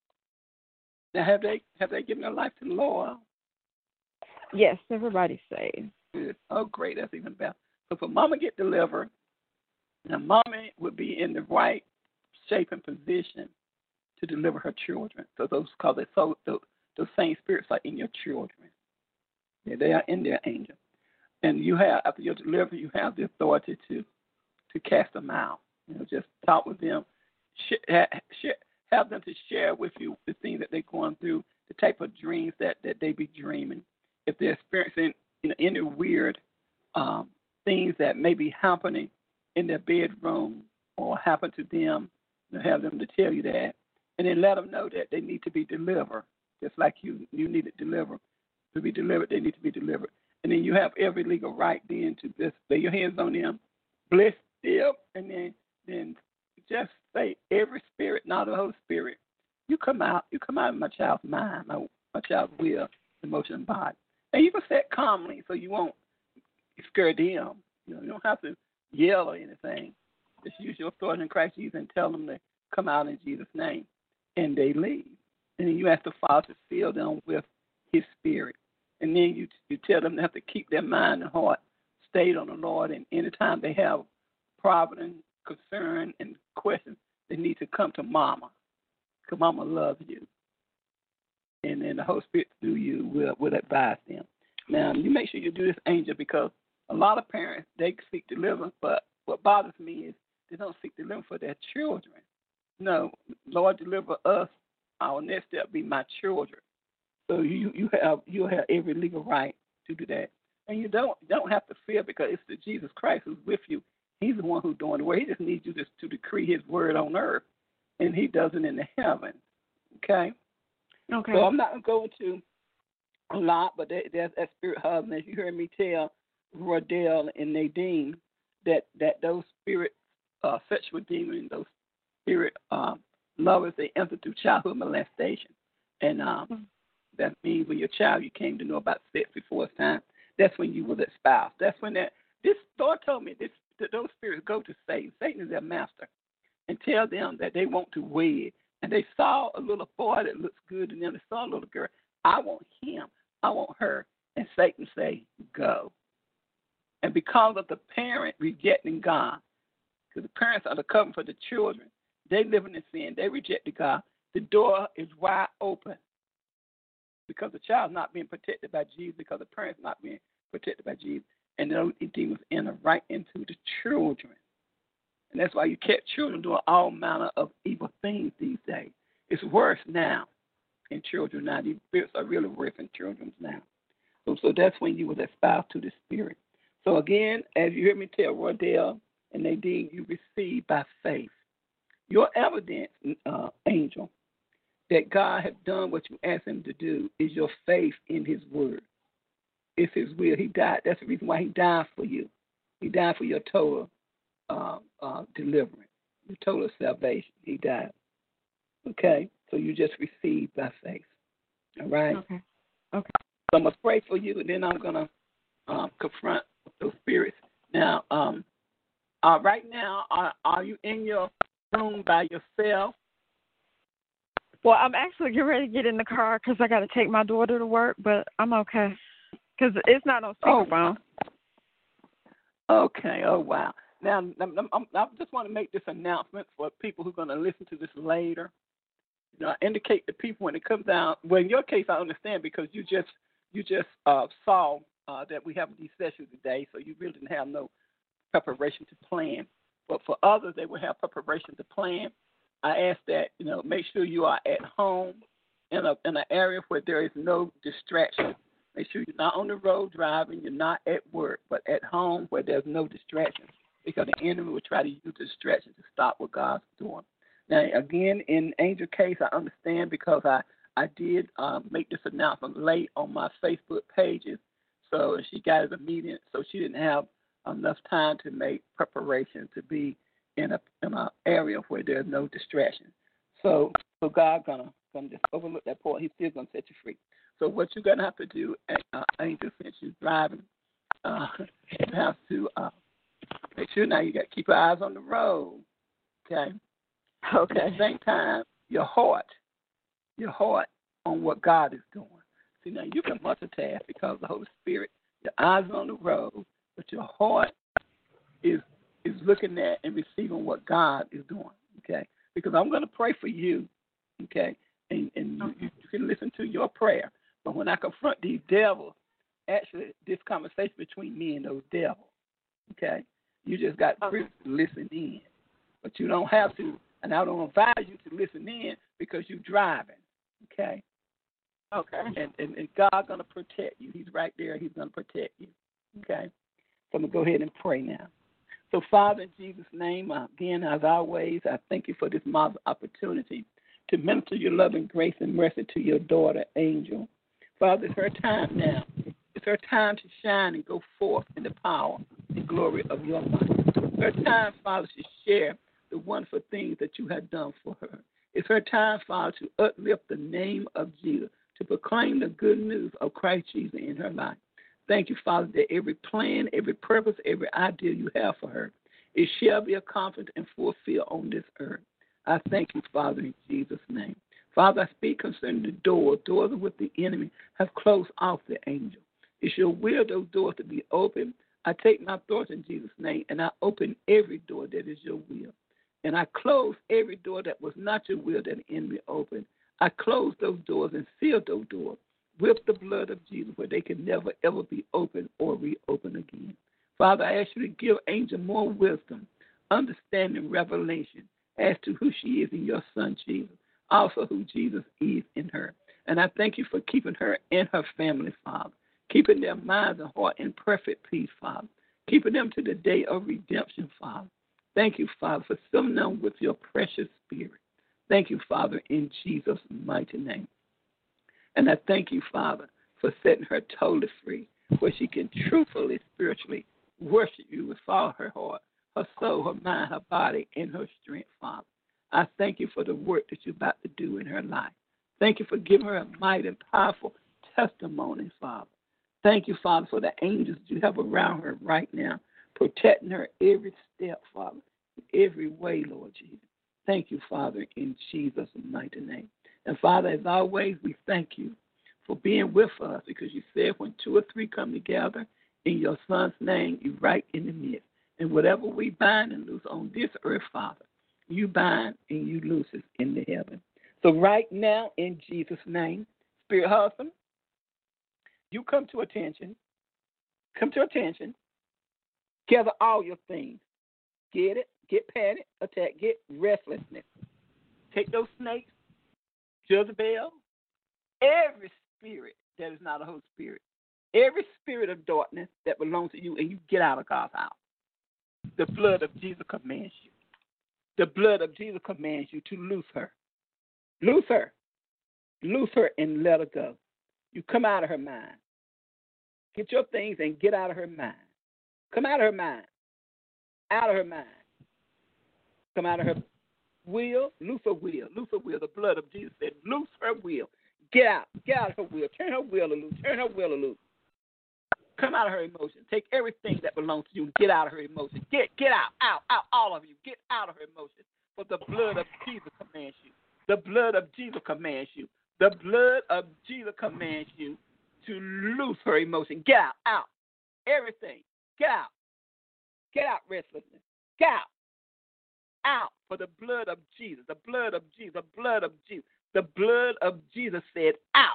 Now, have they have they given their life to the Lord? Yes, everybody's saved. Good. Oh, great, that's even better. So, for Mama get delivered, now Mama would be in the right shape and position to deliver her children. So those cause it so those, those same spirits are in your children. Yeah, they are in their angel. And you have after your delivery, you have the authority to to cast them out. You know, just talk with them, share, share, have them to share with you the things that they're going through, the type of dreams that, that they be dreaming. If they're experiencing you know any weird um, things that may be happening in their bedroom or happen to them, you know, have them to tell you that. And then let them know that they need to be delivered, just like you you need to deliver. To be delivered, they need to be delivered. And then you have every legal right then to just lay your hands on them, bless them, and then then just say every spirit, not the Holy Spirit, you come out, you come out of my child's mind, my, my child's will, emotion, and body. And you can say it calmly so you won't scare them. You know, you don't have to yell or anything. Just use your authority in Christ Jesus and tell them to come out in Jesus' name. And they leave. And then you ask the Father to fill them with His Spirit. And then you you tell them they have to keep their mind and heart stayed on the Lord. And anytime they have problem, concern, and questions, they need to come to Mama. Because Mama loves you. And then the Holy Spirit through you will, will advise them. Now, you make sure you do this, Angel, because a lot of parents, they seek deliverance, but what bothers me is they don't seek deliverance for their children. No, Lord, deliver us. Our next step be my children. So you you have you have every legal right to do that, and you don't don't have to fear because it's the Jesus Christ who's with you. He's the one who's doing the work. He just needs you just to decree His word on earth, and He does it in the heavens. Okay. Okay. So I'm not gonna go into a lot, but that, that's that spirit husband. As you heard me tell Rodell and Nadine that that those spirit uh, sexual demons, those spirit um, lovers, they enter through childhood molestation. And um, mm-hmm. that means when your child, you came to know about sex before it's time, that's when you was espoused. That's when that, this Lord told me this, that those spirits go to Satan. Satan is their master. And tell them that they want to wed. And they saw a little boy that looks good, and then they saw a little girl. I want him. I want her. And Satan say, go. And because of the parent rejecting God, because the parents are the covering for the children, they living in sin. They rejected God. The door is wide open because the child's not being protected by Jesus, because the parents not being protected by Jesus. And those demons enter right into the children. And that's why you catch children doing all manner of evil things these days. It's worse now in children now. These spirits are really worse in children now. So, so that's when you was espoused to the spirit. So again, as you hear me tell Rodell and Nadine, you receive by faith. Your evidence, uh, angel, that God has done what you asked him to do is your faith in his word. It's his will. He died. That's the reason why he died for you. He died for your total Uh, uh, deliverance, your total salvation. He died. Okay, so you just received by faith. All right. Okay. Okay. So I'm gonna pray for you, and then I'm gonna um, confront those spirits. Now, um, uh, right now, are, are you in your room by yourself? Well, I'm actually getting ready to get in the car because I got to take my daughter to work, but I'm okay because it's not on speakerphone. Oh. Okay. Oh wow. Now, I'm, I'm, I just want to make this announcement for people who are going to listen to this later. You know, indicate to people when it comes down. Well, in your case, I understand because you just you just uh, saw uh, that we have these sessions today, so you really didn't have no preparation to plan. But for others, they will have preparation to plan. I ask that you know make sure you are at home in a in an area where there is no distraction. Make sure you're not on the road driving. You're not at work, but at home where there's no distraction. Because the enemy will try to use distraction to stop what God's doing. Now, again, in Angel case, I understand because I, I did um, make this announcement late on my Facebook pages. So she got at a meeting, so she didn't have enough time to make preparation to be in a in an area where there's no distraction. So so God's going to gonna just overlook that part. He's still going to set you free. So what you're going to have to do, uh, Angel, since you're driving, uh, you have to... Uh, Make sure now you got to keep your eyes on the road, okay? Okay. At the same time, your heart, your heart on what God is doing. See, now you can multitask because of the Holy Spirit. Your eyes are on the road, but your heart is is looking at and receiving what God is doing, okay? Because I'm going to pray for you, okay? And, and you, you can listen to your prayer. But when I confront these devils, actually, this conversation between me and those devils, okay? You just got to okay. listen in. But you don't have to, and I don't advise you to listen in because you're driving, okay? Okay. And, and, and God's going to protect you. He's right there. He's going to protect you, okay? So I'm going to go ahead and pray now. So, Father, in Jesus' name, again, as always, I thank you for this marvelous opportunity to minister your loving grace and mercy to your daughter, Angel. Father, it's her time now. It's her time to shine and go forth in the power and glory of your might. It's her time, Father, to share the wonderful things that you have done for her. It's her time, Father, to uplift the name of Jesus, to proclaim the good news of Christ Jesus in her life. Thank you, Father, that every plan, every purpose, every idea you have for her, it shall be accomplished and fulfilled on this earth. I thank you, Father, in Jesus' name. Father, I speak concerning the door, doors of which the enemy have closed off the angel. It's your will those doors to be open. I take my authority in Jesus' name, and I open every door that is your will. And I close every door that was not your will that the enemy opened. I close those doors and seal those doors with the blood of Jesus where they can never, ever be opened or reopened again. Father, I ask you to give Angel more wisdom, understanding, revelation as to who she is in your son, Jesus, also who Jesus is in her. And I thank you for keeping her and her family, Father, keeping their minds and heart in perfect peace, Father, keeping them to the day of redemption, Father. Thank you, Father, for filling them with your precious spirit. Thank you, Father, in Jesus' mighty name. And I thank you, Father, for setting her totally free, where she can truthfully, spiritually worship you with all her heart, her soul, her mind, her body, and her strength, Father. I thank you for the work that you're about to do in her life. Thank you for giving her a mighty and powerful testimony, Father. Thank you, Father, for the angels you have around her right now, protecting her every step, Father, every way, Lord Jesus. Thank you, Father, in Jesus' mighty name. And, Father, as always, we thank you for being with us, because you said when two or three come together in your Son's name, you're right in the midst. And whatever we bind and loose on this earth, Father, you bind and you loose it in the heaven. So right now, in Jesus' name, Spirit husband, you come to attention. Come to attention. Gather all your things. Get it, get panic, attack, get restlessness. Take those snakes, Jezebel, every spirit that is not a Holy Spirit, every spirit of darkness that belongs to you, and you get out of God's house. The blood of Jesus commands you. The blood of Jesus commands you to loose her. Loose her. Loose her and let her go. You come out of her mind. Get your things and get out of her mind. Come out of her mind. Out of her mind. Come out of her will. Loose her will. Loose her will. The blood of Jesus said, loose her will. Get out. Get out of her will. Turn her will loose. Turn her will loose. Come out of her emotions. Take everything that belongs to you and get out of her emotions. Get get out, out, out, all of you. Get out of her emotions. For the blood of Jesus commands you. The blood of Jesus commands you. The blood of Jesus commands you to loose her emotion. Get out, out. Everything. Get out. Get out, restlessness. Get out. Out for the blood of Jesus. The blood of Jesus. The blood of Jesus. The blood of Jesus said out.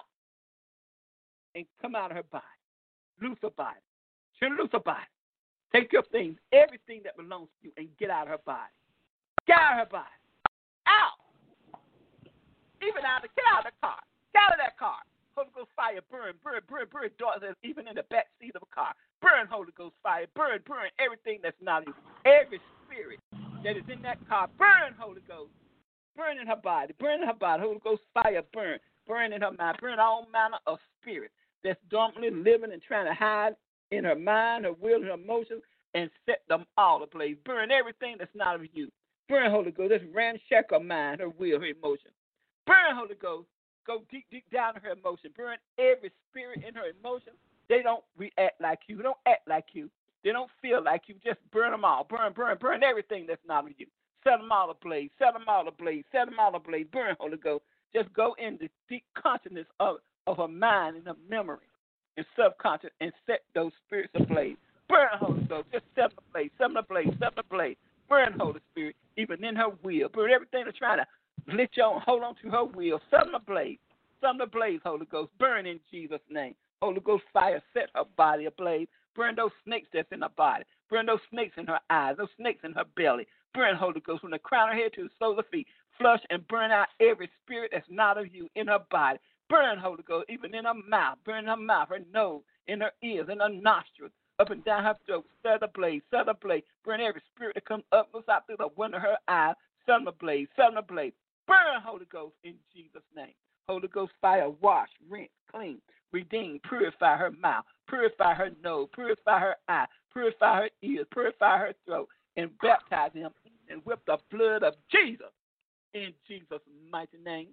And come out of her body. Loose her body. Turn loose her body. Take your things, everything that belongs to you, and get out of her body. Get out of her body. Out. Even out of, get out of the car. Get out of that car. Holy Ghost fire, burn, burn, burn, burn, darkness, even in the back seat of a car. Burn, Holy Ghost fire, burn, burn, everything that's not you. Every spirit that is in that car, burn, Holy Ghost. Burn in her body, burn in her body. Holy Ghost fire, burn, burn in her mind, burn all manner of spirits that's dormantly living and trying to hide in her mind, her will, and her emotions, and set them all ablaze. Burn everything that's not of you. Burn, Holy Ghost. Just ransack her mind, her will, her emotions. Burn, Holy Ghost. Go deep, deep down in her emotion. Burn every spirit in her emotions. They don't react like you. They don't act like you. They don't feel like you. Just burn them all. Burn, burn, burn everything that's not of you. Set them all ablaze. Set them all ablaze. Set them all ablaze. Burn, Holy Ghost. Just go in the deep consciousness of of her mind and her memory and subconscious and set those spirits ablaze. Burn, Holy Ghost. Just set them ablaze, set them ablaze, set them ablaze. Burn, Holy Spirit, even in her will. Burn everything that's trying to lit you on, hold on to her will. Set them ablaze. Set them ablaze, Holy Ghost. Burn in Jesus' name. Holy Ghost fire, set her body ablaze. Burn those snakes that's in her body. Burn those snakes in her eyes, those snakes in her belly. Burn, Holy Ghost, from the crown of her head to the soles of her feet. Flush and burn out every spirit that's not of you in her body. Burn, Holy Ghost, even in her mouth. Burn in her mouth, her nose, in her ears, in her nostrils, up and down her throat. Set ablaze, set ablaze. Burn every spirit that comes up, looks out through the window of her eye. Set them ablaze, set them ablaze. Burn, Holy Ghost, in Jesus' name. Holy Ghost fire, wash, rinse, clean, redeem, purify her mouth, purify her nose, purify her eye, purify her ears, purify her throat, and baptize him and with the blood of Jesus in Jesus' mighty name.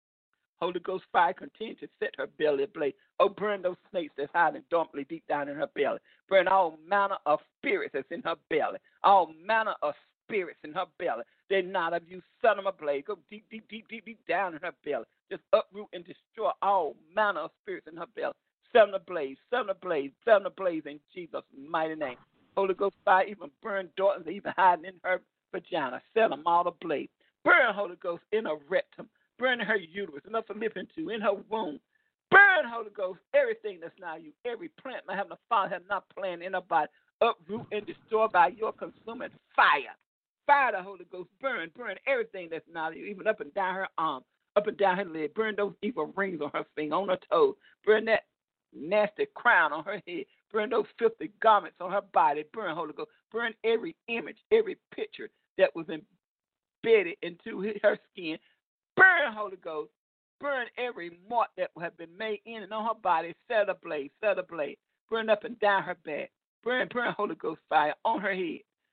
Holy Ghost fire continue to set her belly ablaze. Oh, burn those snakes that's hiding dormantly deep down in her belly. Burn all manner of spirits that's in her belly. All manner of spirits in her belly. They're not of you. Set them ablaze. Go deep, deep, deep, deep, deep down in her belly. Just uproot and destroy all manner of spirits in her belly. Set them ablaze. Set them ablaze. Set them ablaze in Jesus' mighty name. Holy Ghost fire even burn darkness even hiding in her vagina. Set them all ablaze. Burn, Holy Ghost, in her rectum. Burn in her uterus, in her fallopian tube, in her womb. Burn, Holy Ghost, everything that's not you. Every plant my Heavenly Father has not planted in her body. Uproot and destroy by your consuming fire. Fire the Holy Ghost. Burn, burn everything that's not you, even up and down her arm, up and down her leg. Burn those evil rings on her finger, on her toes. Burn that nasty crown on her head. Burn those filthy garments on her body. Burn, Holy Ghost. Burn every image, every picture that was embedded into her skin. Burn, Holy Ghost. Burn every mark that have been made in and on her body. Set ablaze, set ablaze. Burn up and down her back. Burn, burn, Holy Ghost fire on her head.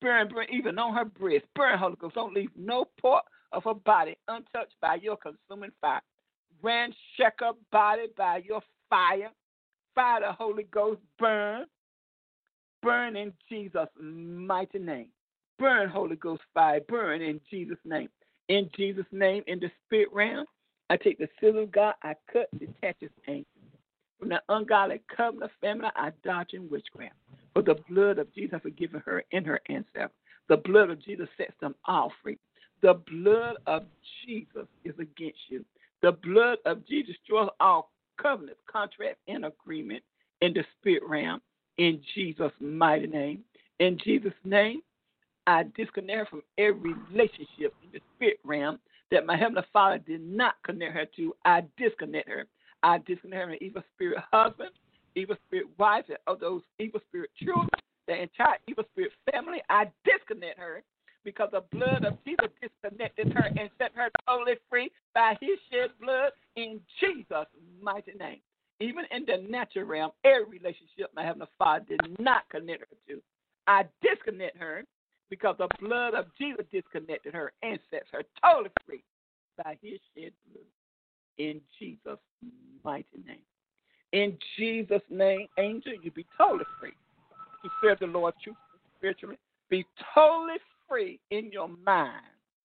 Burn, burn, even on her breast. Burn, Holy Ghost. Don't leave no part of her body untouched by your consuming fire. Ransack her body by your fire. Fire the Holy Ghost. Burn. Burn in Jesus' mighty name. Burn, Holy Ghost fire. Burn in Jesus' name. In Jesus' name, in the spirit realm, I take the seal of God. I cut, detach his angels. From the ungodly covenant of family, idolatry, and witchcraft. For the blood of Jesus forgiven her and her ancestors. The blood of Jesus sets them all free. The blood of Jesus is against you. The blood of Jesus destroys all covenants, contracts, and agreement in the spirit realm. In Jesus' mighty name. In Jesus' name, I disconnect her from every relationship in the spirit realm that my Heavenly Father did not connect her to. I disconnect her. I disconnect her from the evil spirit husband, evil spirit wife, and of those evil spirit children, the entire evil spirit family. I disconnect her because the blood of Jesus disconnected her and set her totally free by his shed blood in Jesus' mighty name. Even in the natural realm, every relationship my Heavenly Father did not connect her to, I disconnect her because the blood of Jesus disconnected her and sets her totally free by his shed blood in Jesus' mighty name. In Jesus' name, angel, you be totally free to serve the Lord truthfully, spiritually. Be totally free in your mind.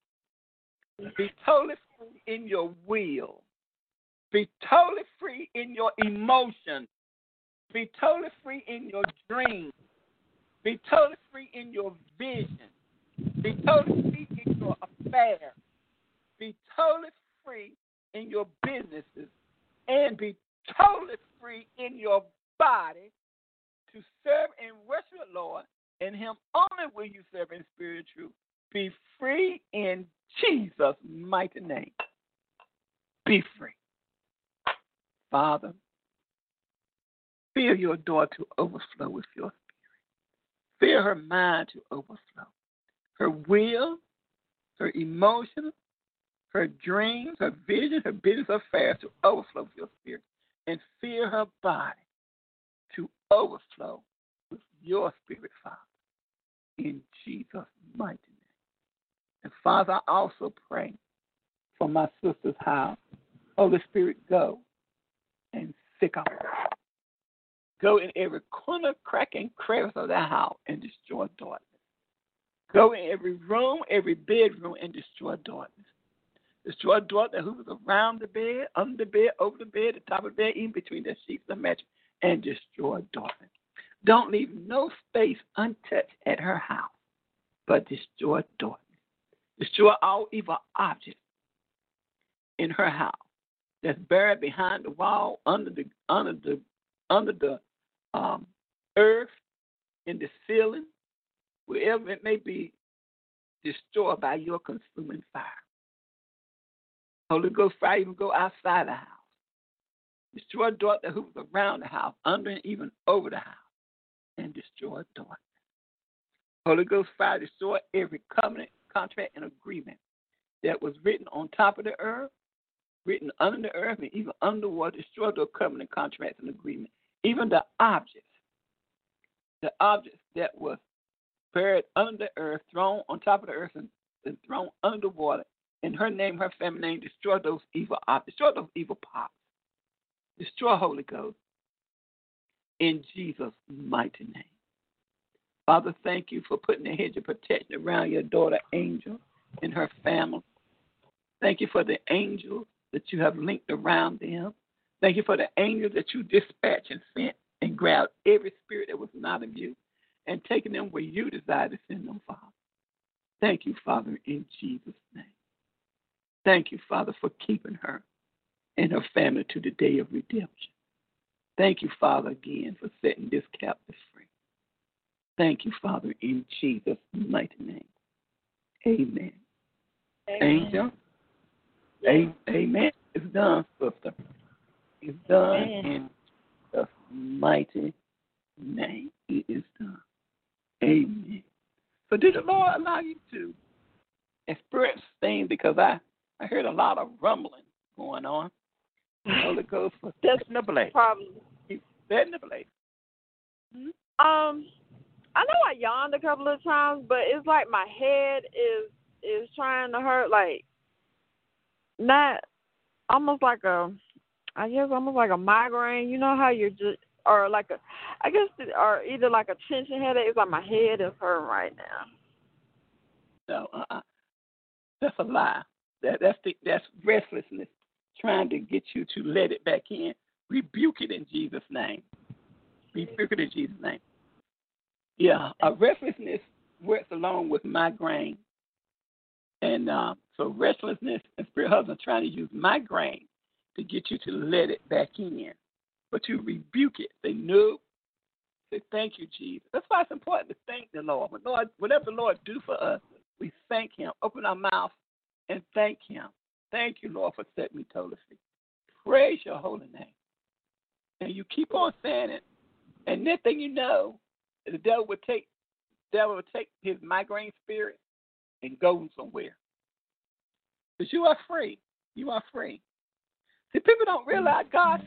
Be totally free in your will. Be totally free in your emotions. Be totally free in your dreams. Be totally free in your vision. Be totally free in your affairs. Be totally free in your businesses. And be totally free in your body to serve and worship the Lord. And him only will you serve in spirit and truth. Be free in Jesus' mighty name. Be free. Father, fill your daughter to overflow with your spirit. Fill her mind to overflow. Her will, her emotions, her dreams, her vision, her business affairs to overflow with your spirit. And fill her body to overflow with your spirit, Father. In Jesus' mighty name. And Father, I also pray for my sister's house. Holy Spirit, go and sick of her. Go in every corner, crack, and crevice of that house and destroy darkness. Go in every room, every bedroom, and destroy darkness. Destroy darkness who was around the bed, under the bed, over the bed, the top of the bed, in between the sheets and mattress, and destroy darkness. Don't leave no space untouched at her house, but destroy darkness. Destroy all evil objects in her house that's buried behind the wall, under the under the under the um, earth, in the ceiling, wherever it may be, destroyed by your consuming fire. Holy Ghost fire even go outside the house. Destroy darkness who was around the house, under and even over the house, and destroy darkness. Holy Ghost fire destroy every covenant, contract, and agreement that was written on top of the earth, written under the earth, and even underwater. Destroy those covenant, contracts, and agreements. Even the objects, the objects that was buried under the earth, thrown on top of the earth, and, and thrown under the water. In her name, her family name, destroy those evil objects, destroy those evil pots. Destroy, Holy Ghost, in Jesus' mighty name. Father, thank you for putting a hedge of protection around your daughter, Angel, and her family. Thank you for the angels that you have linked around them. Thank you for the angels that you dispatched and sent and grabbed every spirit that was not of you and taken them where you desire to send them, Father. Thank you, Father, in Jesus' name. Thank you, Father, for keeping her and her family to the day of redemption. Thank you, Father, again for setting this captive free. Thank you, Father, in Jesus' mighty name. Amen. Amen. Angel, yes. Amen. It's done, sister. It's done Amen. In the mighty name. It is done. Amen. So did the Lord allow you to experience things? Because I, I heard a lot of rumbling going on. The Holy Ghost was setting the blaze. Probably. He's setting the blaze. Um, I know I yawned a couple of times, but it's like my head is is trying to hurt, like not almost like a, I guess almost like a migraine. You know how you're just, or like a, I guess, or either like a tension headache. It's like my head is hurting right now. No, uh-uh. That's a lie. That that's the, that's restlessness trying to get you to let it back in. Rebuke it in Jesus' name. Rebuke it in Jesus' name. Yeah, uh, restlessness works along with migraine. And uh, so restlessness and spirit husband are trying to use migraine to get you to let it back in. But you rebuke it. Say, no. Say, thank you, Jesus. That's why it's important to thank the Lord. When Lord, whatever the Lord do for us, we thank him. Open our mouth and thank him. Thank you, Lord, for setting me totally free. Praise your holy name. And you keep on saying it. And next thing you know, the devil would take, the devil would take his migraine spirit and go somewhere. Because you are free. You are free. See, people don't realize God.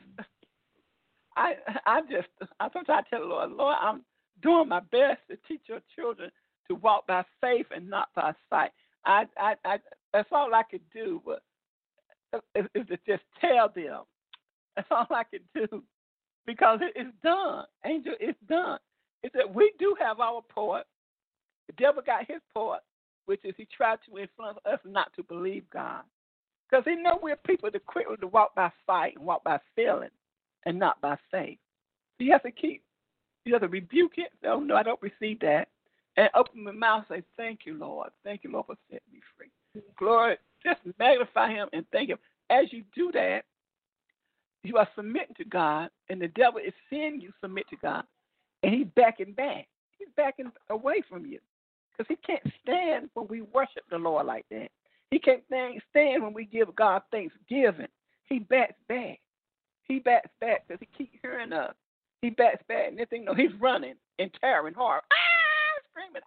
I I just, I sometimes tell the Lord, Lord, I'm doing my best to teach your children to walk by faith and not by sight. I, I, I that's all I could do, but is, is to just tell them. That's all I could do, because it, it's done. Angel, it's done. It's that we do have our part. The devil got his part, which is he tried to influence us not to believe God. Because he know we're people that quickly to walk by sight and walk by feeling and not by faith. So you have to keep, you have to rebuke it. Oh, no, I don't receive that. And open my mouth and say, thank you, Lord. Thank you, Lord, for setting me free. Glory, just magnify him and thank him. As you do that, you are submitting to God, and the devil is seeing you submit to God, and he's backing back. He's backing away from you because he can't stand when we worship the Lord like that. He can't stand when we give God thanksgiving. He backs back. He backs back because he keeps hearing us. He backs back, and next thing you know, he's running and tearing hard, ah, screaming,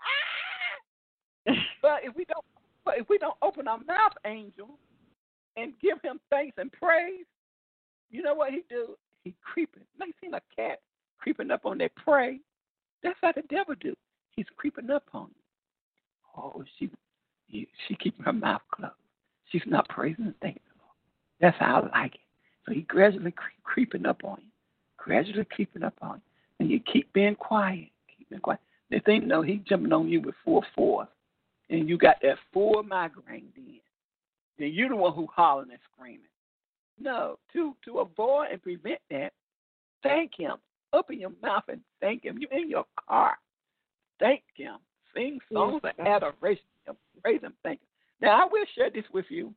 ah. But if we don't, but if we don't open our mouth, angel, and give him thanks and praise, you know what he do? He creeping. Like you seen a cat creeping up on their prey. That's how the devil do. He's creeping up on you. Oh, she, she keeping her mouth closed. She's not praising and thanking the Lord. That's how I like it. So he gradually cre- creeping up on you, gradually creeping up on you, and you keep being quiet, keep being quiet. They think no, he jumping on you with full force, and you got that full migraine. Then, then you're the one who hollering and screaming. No, to to avoid and prevent that, thank him. Open your mouth and thank him. You're in your car. Thank him. Sing songs yes, of adoration. Praise him. Thank him. Now, I will share this with you.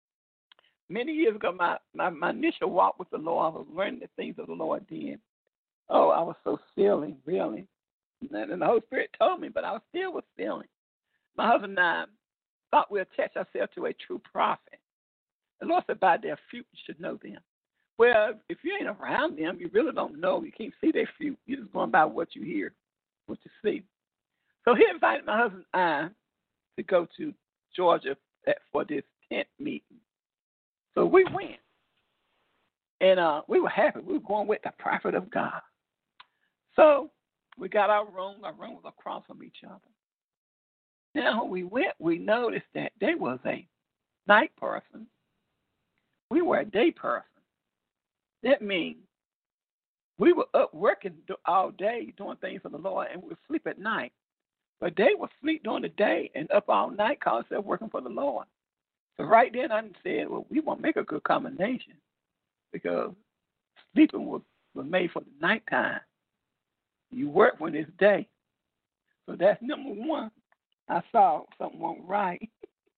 Many years ago, my, my, my initial walk with the Lord, I was learning the things of the Lord then. Oh, I was so feeling, really. And the Holy Spirit told me, but I was still was feeling. My husband and I thought we'd attach ourselves to a true prophet. The Lord said, by their fruit, you should know them. Well, if you ain't around them, you really don't know. You can't see their fruit. You're just going by what you hear, what you see. So he invited my husband and I to go to Georgia for this tent meeting. So we went. And uh, we were happy. We were going with the prophet of God. So we got our room. Our room was across from each other. Now, when we went, we noticed that there was a night person. We were a day person. That means we were up working all day doing things for the Lord, and we would sleep at night. But they would sleep during the day and up all night because they're working for the Lord. So right then I said, well, we won't make a good combination because sleeping was, was made for the nighttime. You work when it's day. So that's number one. I saw something went right.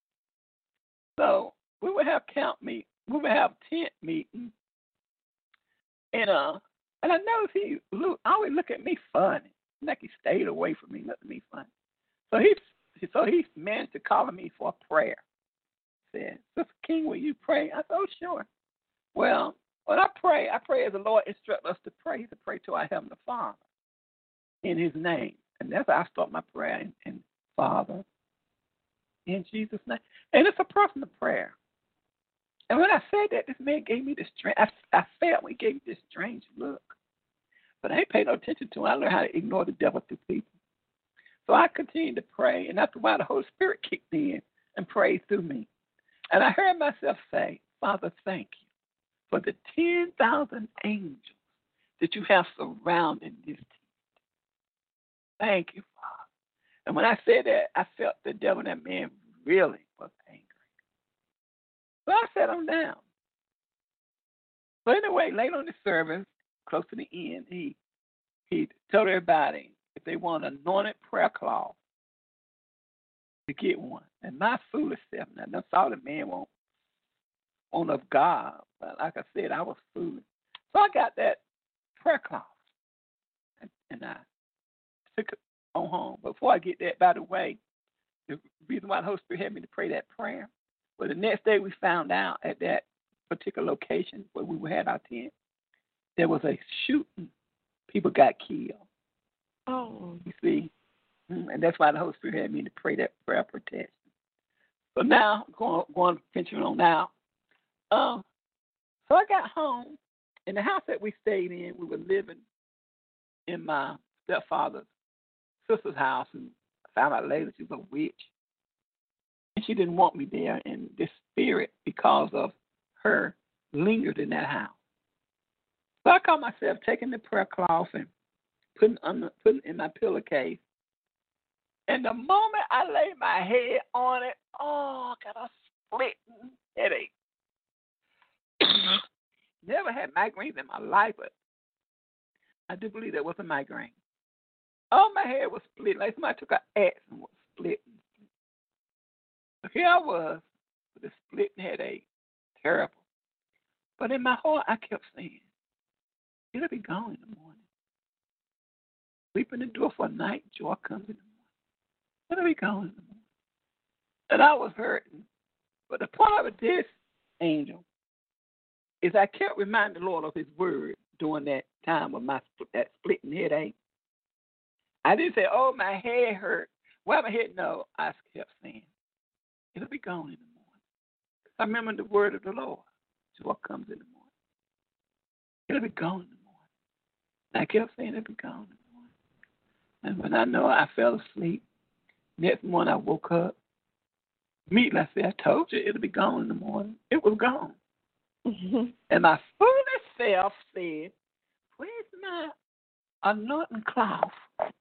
So we would have camp meet. We would have tent meetings. And uh, and I noticed he look, always look at me funny, like he stayed away from me, looking at me funny. So he, so he managed to call me for a prayer. He said, Sister King, will you pray? I said, oh, sure. Well, when I pray, I pray as the Lord instructs us to pray. To pray to our Heavenly Father in His name, and that's how I start my prayer. And, and Father, in Jesus' name, and it's a personal prayer. And when I said that, this man gave me this strange, I, I felt when he gave me this strange look. But I ain't paid no attention to him. I learned how to ignore the devil through people. So I continued to pray, and after a while, the Holy Spirit kicked in and prayed through me. And I heard myself say, Father, thank you for the ten thousand angels that you have surrounded this team. Thank you, Father. And when I said that, I felt the devil in that man really was angry. So I sat him down. So anyway, late on the service, close to the end, he he told everybody if they want an anointed prayer cloth to get one. And my foolish self, now I saw the man won't on of God, but like I said, I was foolish. So I got that prayer cloth, and, and I took it on home. But before I get that, by the way, the reason why the Holy Spirit had me to pray that prayer, well, the next day we found out at that particular location where we had our tent, there was a shooting. People got killed. Oh. You see? And that's why the Holy Spirit had me to pray that prayer of protection. So now, going, going venturing on now, um, so I got home. In the house that we stayed in, we were living in my stepfather's sister's house, and I found out later she was a witch. And she didn't want me there, and this spirit, because of her, lingered in that house. So I caught myself taking the prayer cloth and putting under, putting it in my pillowcase. And the moment I laid my head on it, oh, I got a splitting headache. Never had migraines in my life, but I do believe that was a migraine. Oh, my head was split. Like somebody took an axe and was splitting. So here I was with a splitting headache. Terrible. But in my heart, I kept saying, it'll be gone in the morning. Sweeping the door for a night, joy comes in the morning. It'll be gone in the morning. And I was hurting. But the point of this, Angel, is I kept reminding the Lord of his word during that time of my that splitting headache. I didn't say, oh, my head hurt. Well, my head, no. I kept saying, it'll be gone in the morning. I remember the word of the Lord. Joy comes in the morning. It'll be gone in the morning. And I kept saying it'll be gone in the morning. And when I know I fell asleep, next morning I woke up. Immediately I said, I told you it'll be gone in the morning. It was gone. And my foolish self said, where's my anointing cloth?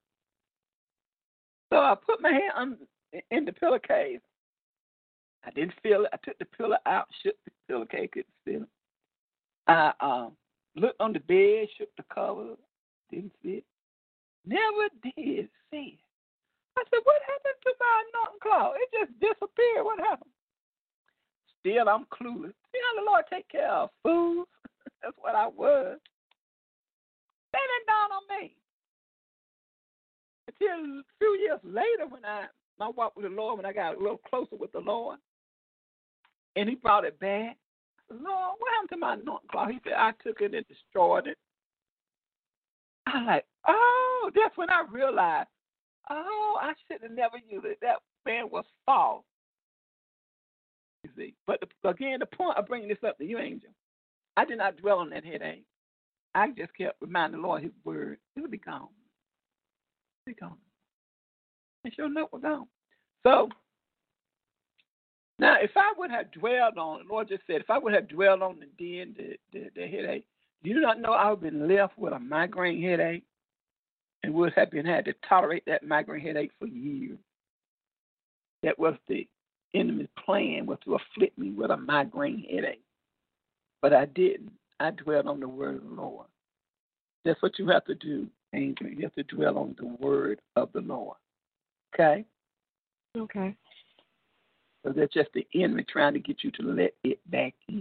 So I put my hand on, in the pillowcase. I didn't feel it. I took the pillow out, shook the pillowcase, couldn't feel it. I um, looked on the bed, shook the cover, didn't see it. Never did see it. I said, what happened to my anointing cloth? It just disappeared. What happened? Still, I'm clueless. See how the Lord take care of fools? That's what I was. That didn't dawn on me. Until a few years later, when I my walk with the Lord, when I got a little closer with the Lord, and he brought it back. I said, Lord, what happened to my anointing cloth? He said, I took it and destroyed it. I was like, oh, that's when I realized, oh, I should have never used it. That man was false. You see, but the, again, the point of bringing this up to you, Angel, I did not dwell on that headache. I just kept reminding the Lord his word. It would be gone. It would be gone. And sure enough, we're gone. So, now, if I would have dwelled on, the Lord just said, if I would have dwelled on the den, the, the, the headache, do you not know I would have been left with a migraine headache and would have been had to tolerate that migraine headache for years? That was the enemy's plan, was to afflict me with a migraine headache. But I didn't. I dwelled on the word of the Lord. That's what you have to do, Angel. You have to dwell on the word of the Lord. Okay? Okay. So that's just the enemy trying to get you to let it back in.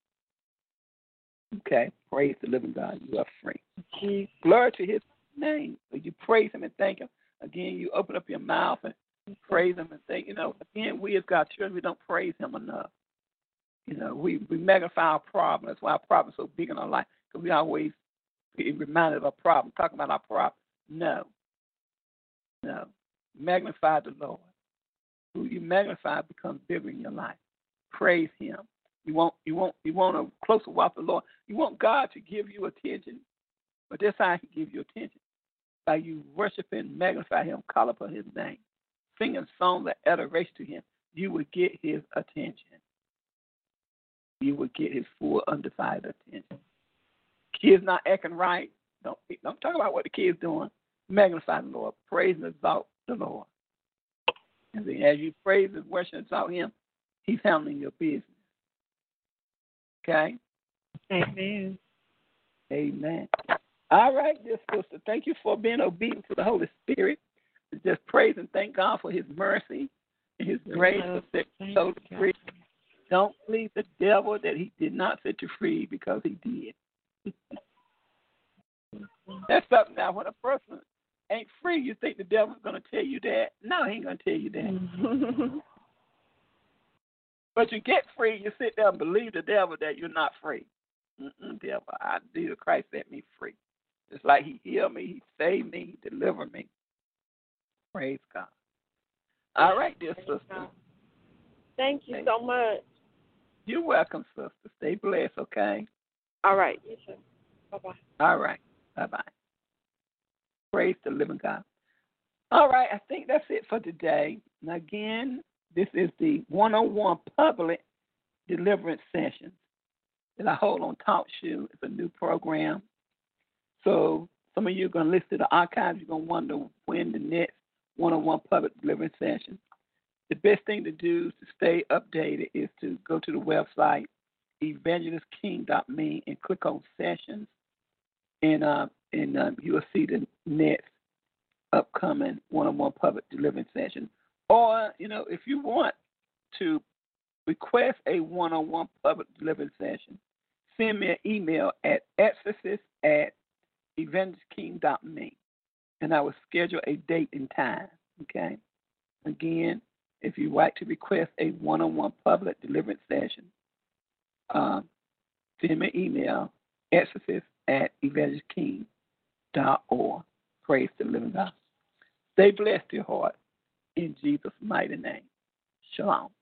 Okay? Praise the living God. You are free. Jeez. Glory to his name. So you praise him and thank him. Again, you open up your mouth and praise him and thank, you know, again, we as God's children, we don't praise him enough. You know, we, we magnify our problem. That's why our problem is so big in our life, because we always be reminded of our problem, talking about our problem. No. No. Magnify the Lord. Who you magnify becomes bigger in your life. Praise him. You want you want you want a closer walk with the Lord. You want God to give you attention, but that's how he gives you attention. By you worship and magnify him, call upon his name, singing songs of adoration to him, you will get his attention. You will get his full, undivided attention. Kids not acting right, don't, don't talk about what the kids doing. Magnify the Lord. Praise and exalt the Lord. And then as you praise and worship and exalt him, he's handling your business. Okay? Amen. Amen. All right, dear sister. Thank you for being obedient to the Holy Spirit. Just praise and thank God for his mercy and his grace for setting you so free. Don't believe the devil that he did not set you free, because he did. That's something now. When a person ain't free, you think the devil's going to tell you that. No, he ain't going to tell you that. But you get free, you sit there and believe the devil that you're not free. Mm-mm, devil, I Jesus Christ set me free. It's like he healed me, he saved me, he delivered me. Praise God. All right, dear sister. Thank you so much. You're welcome, sister. Stay blessed, okay? All right. You too. Bye-bye. All right. Bye-bye. Praise the living God. All right, I think that's it for today. And again, this is the one-on-one public deliverance session that I hold on TalkShoe. It's a new program. So some of you are going to listen to the archives. You're going to wonder when the next one-on-one public deliverance session. The best thing to do to stay updated is to go to the website, evangelist king dot me, and click on sessions. And, uh, and uh, you'll see the next upcoming one-on-one public deliverance session. Or, you know, if you want to request a one-on-one public deliverance session, send me an email at exorcist at evangelist king dot me, and I will schedule a date and time, okay? Again, if you'd like to request a one-on-one public deliverance session, um, send me an email, exorcist at evangelist king dot org. Praise the living God. Stay blessed, dear heart, in Jesus' mighty name. Shalom.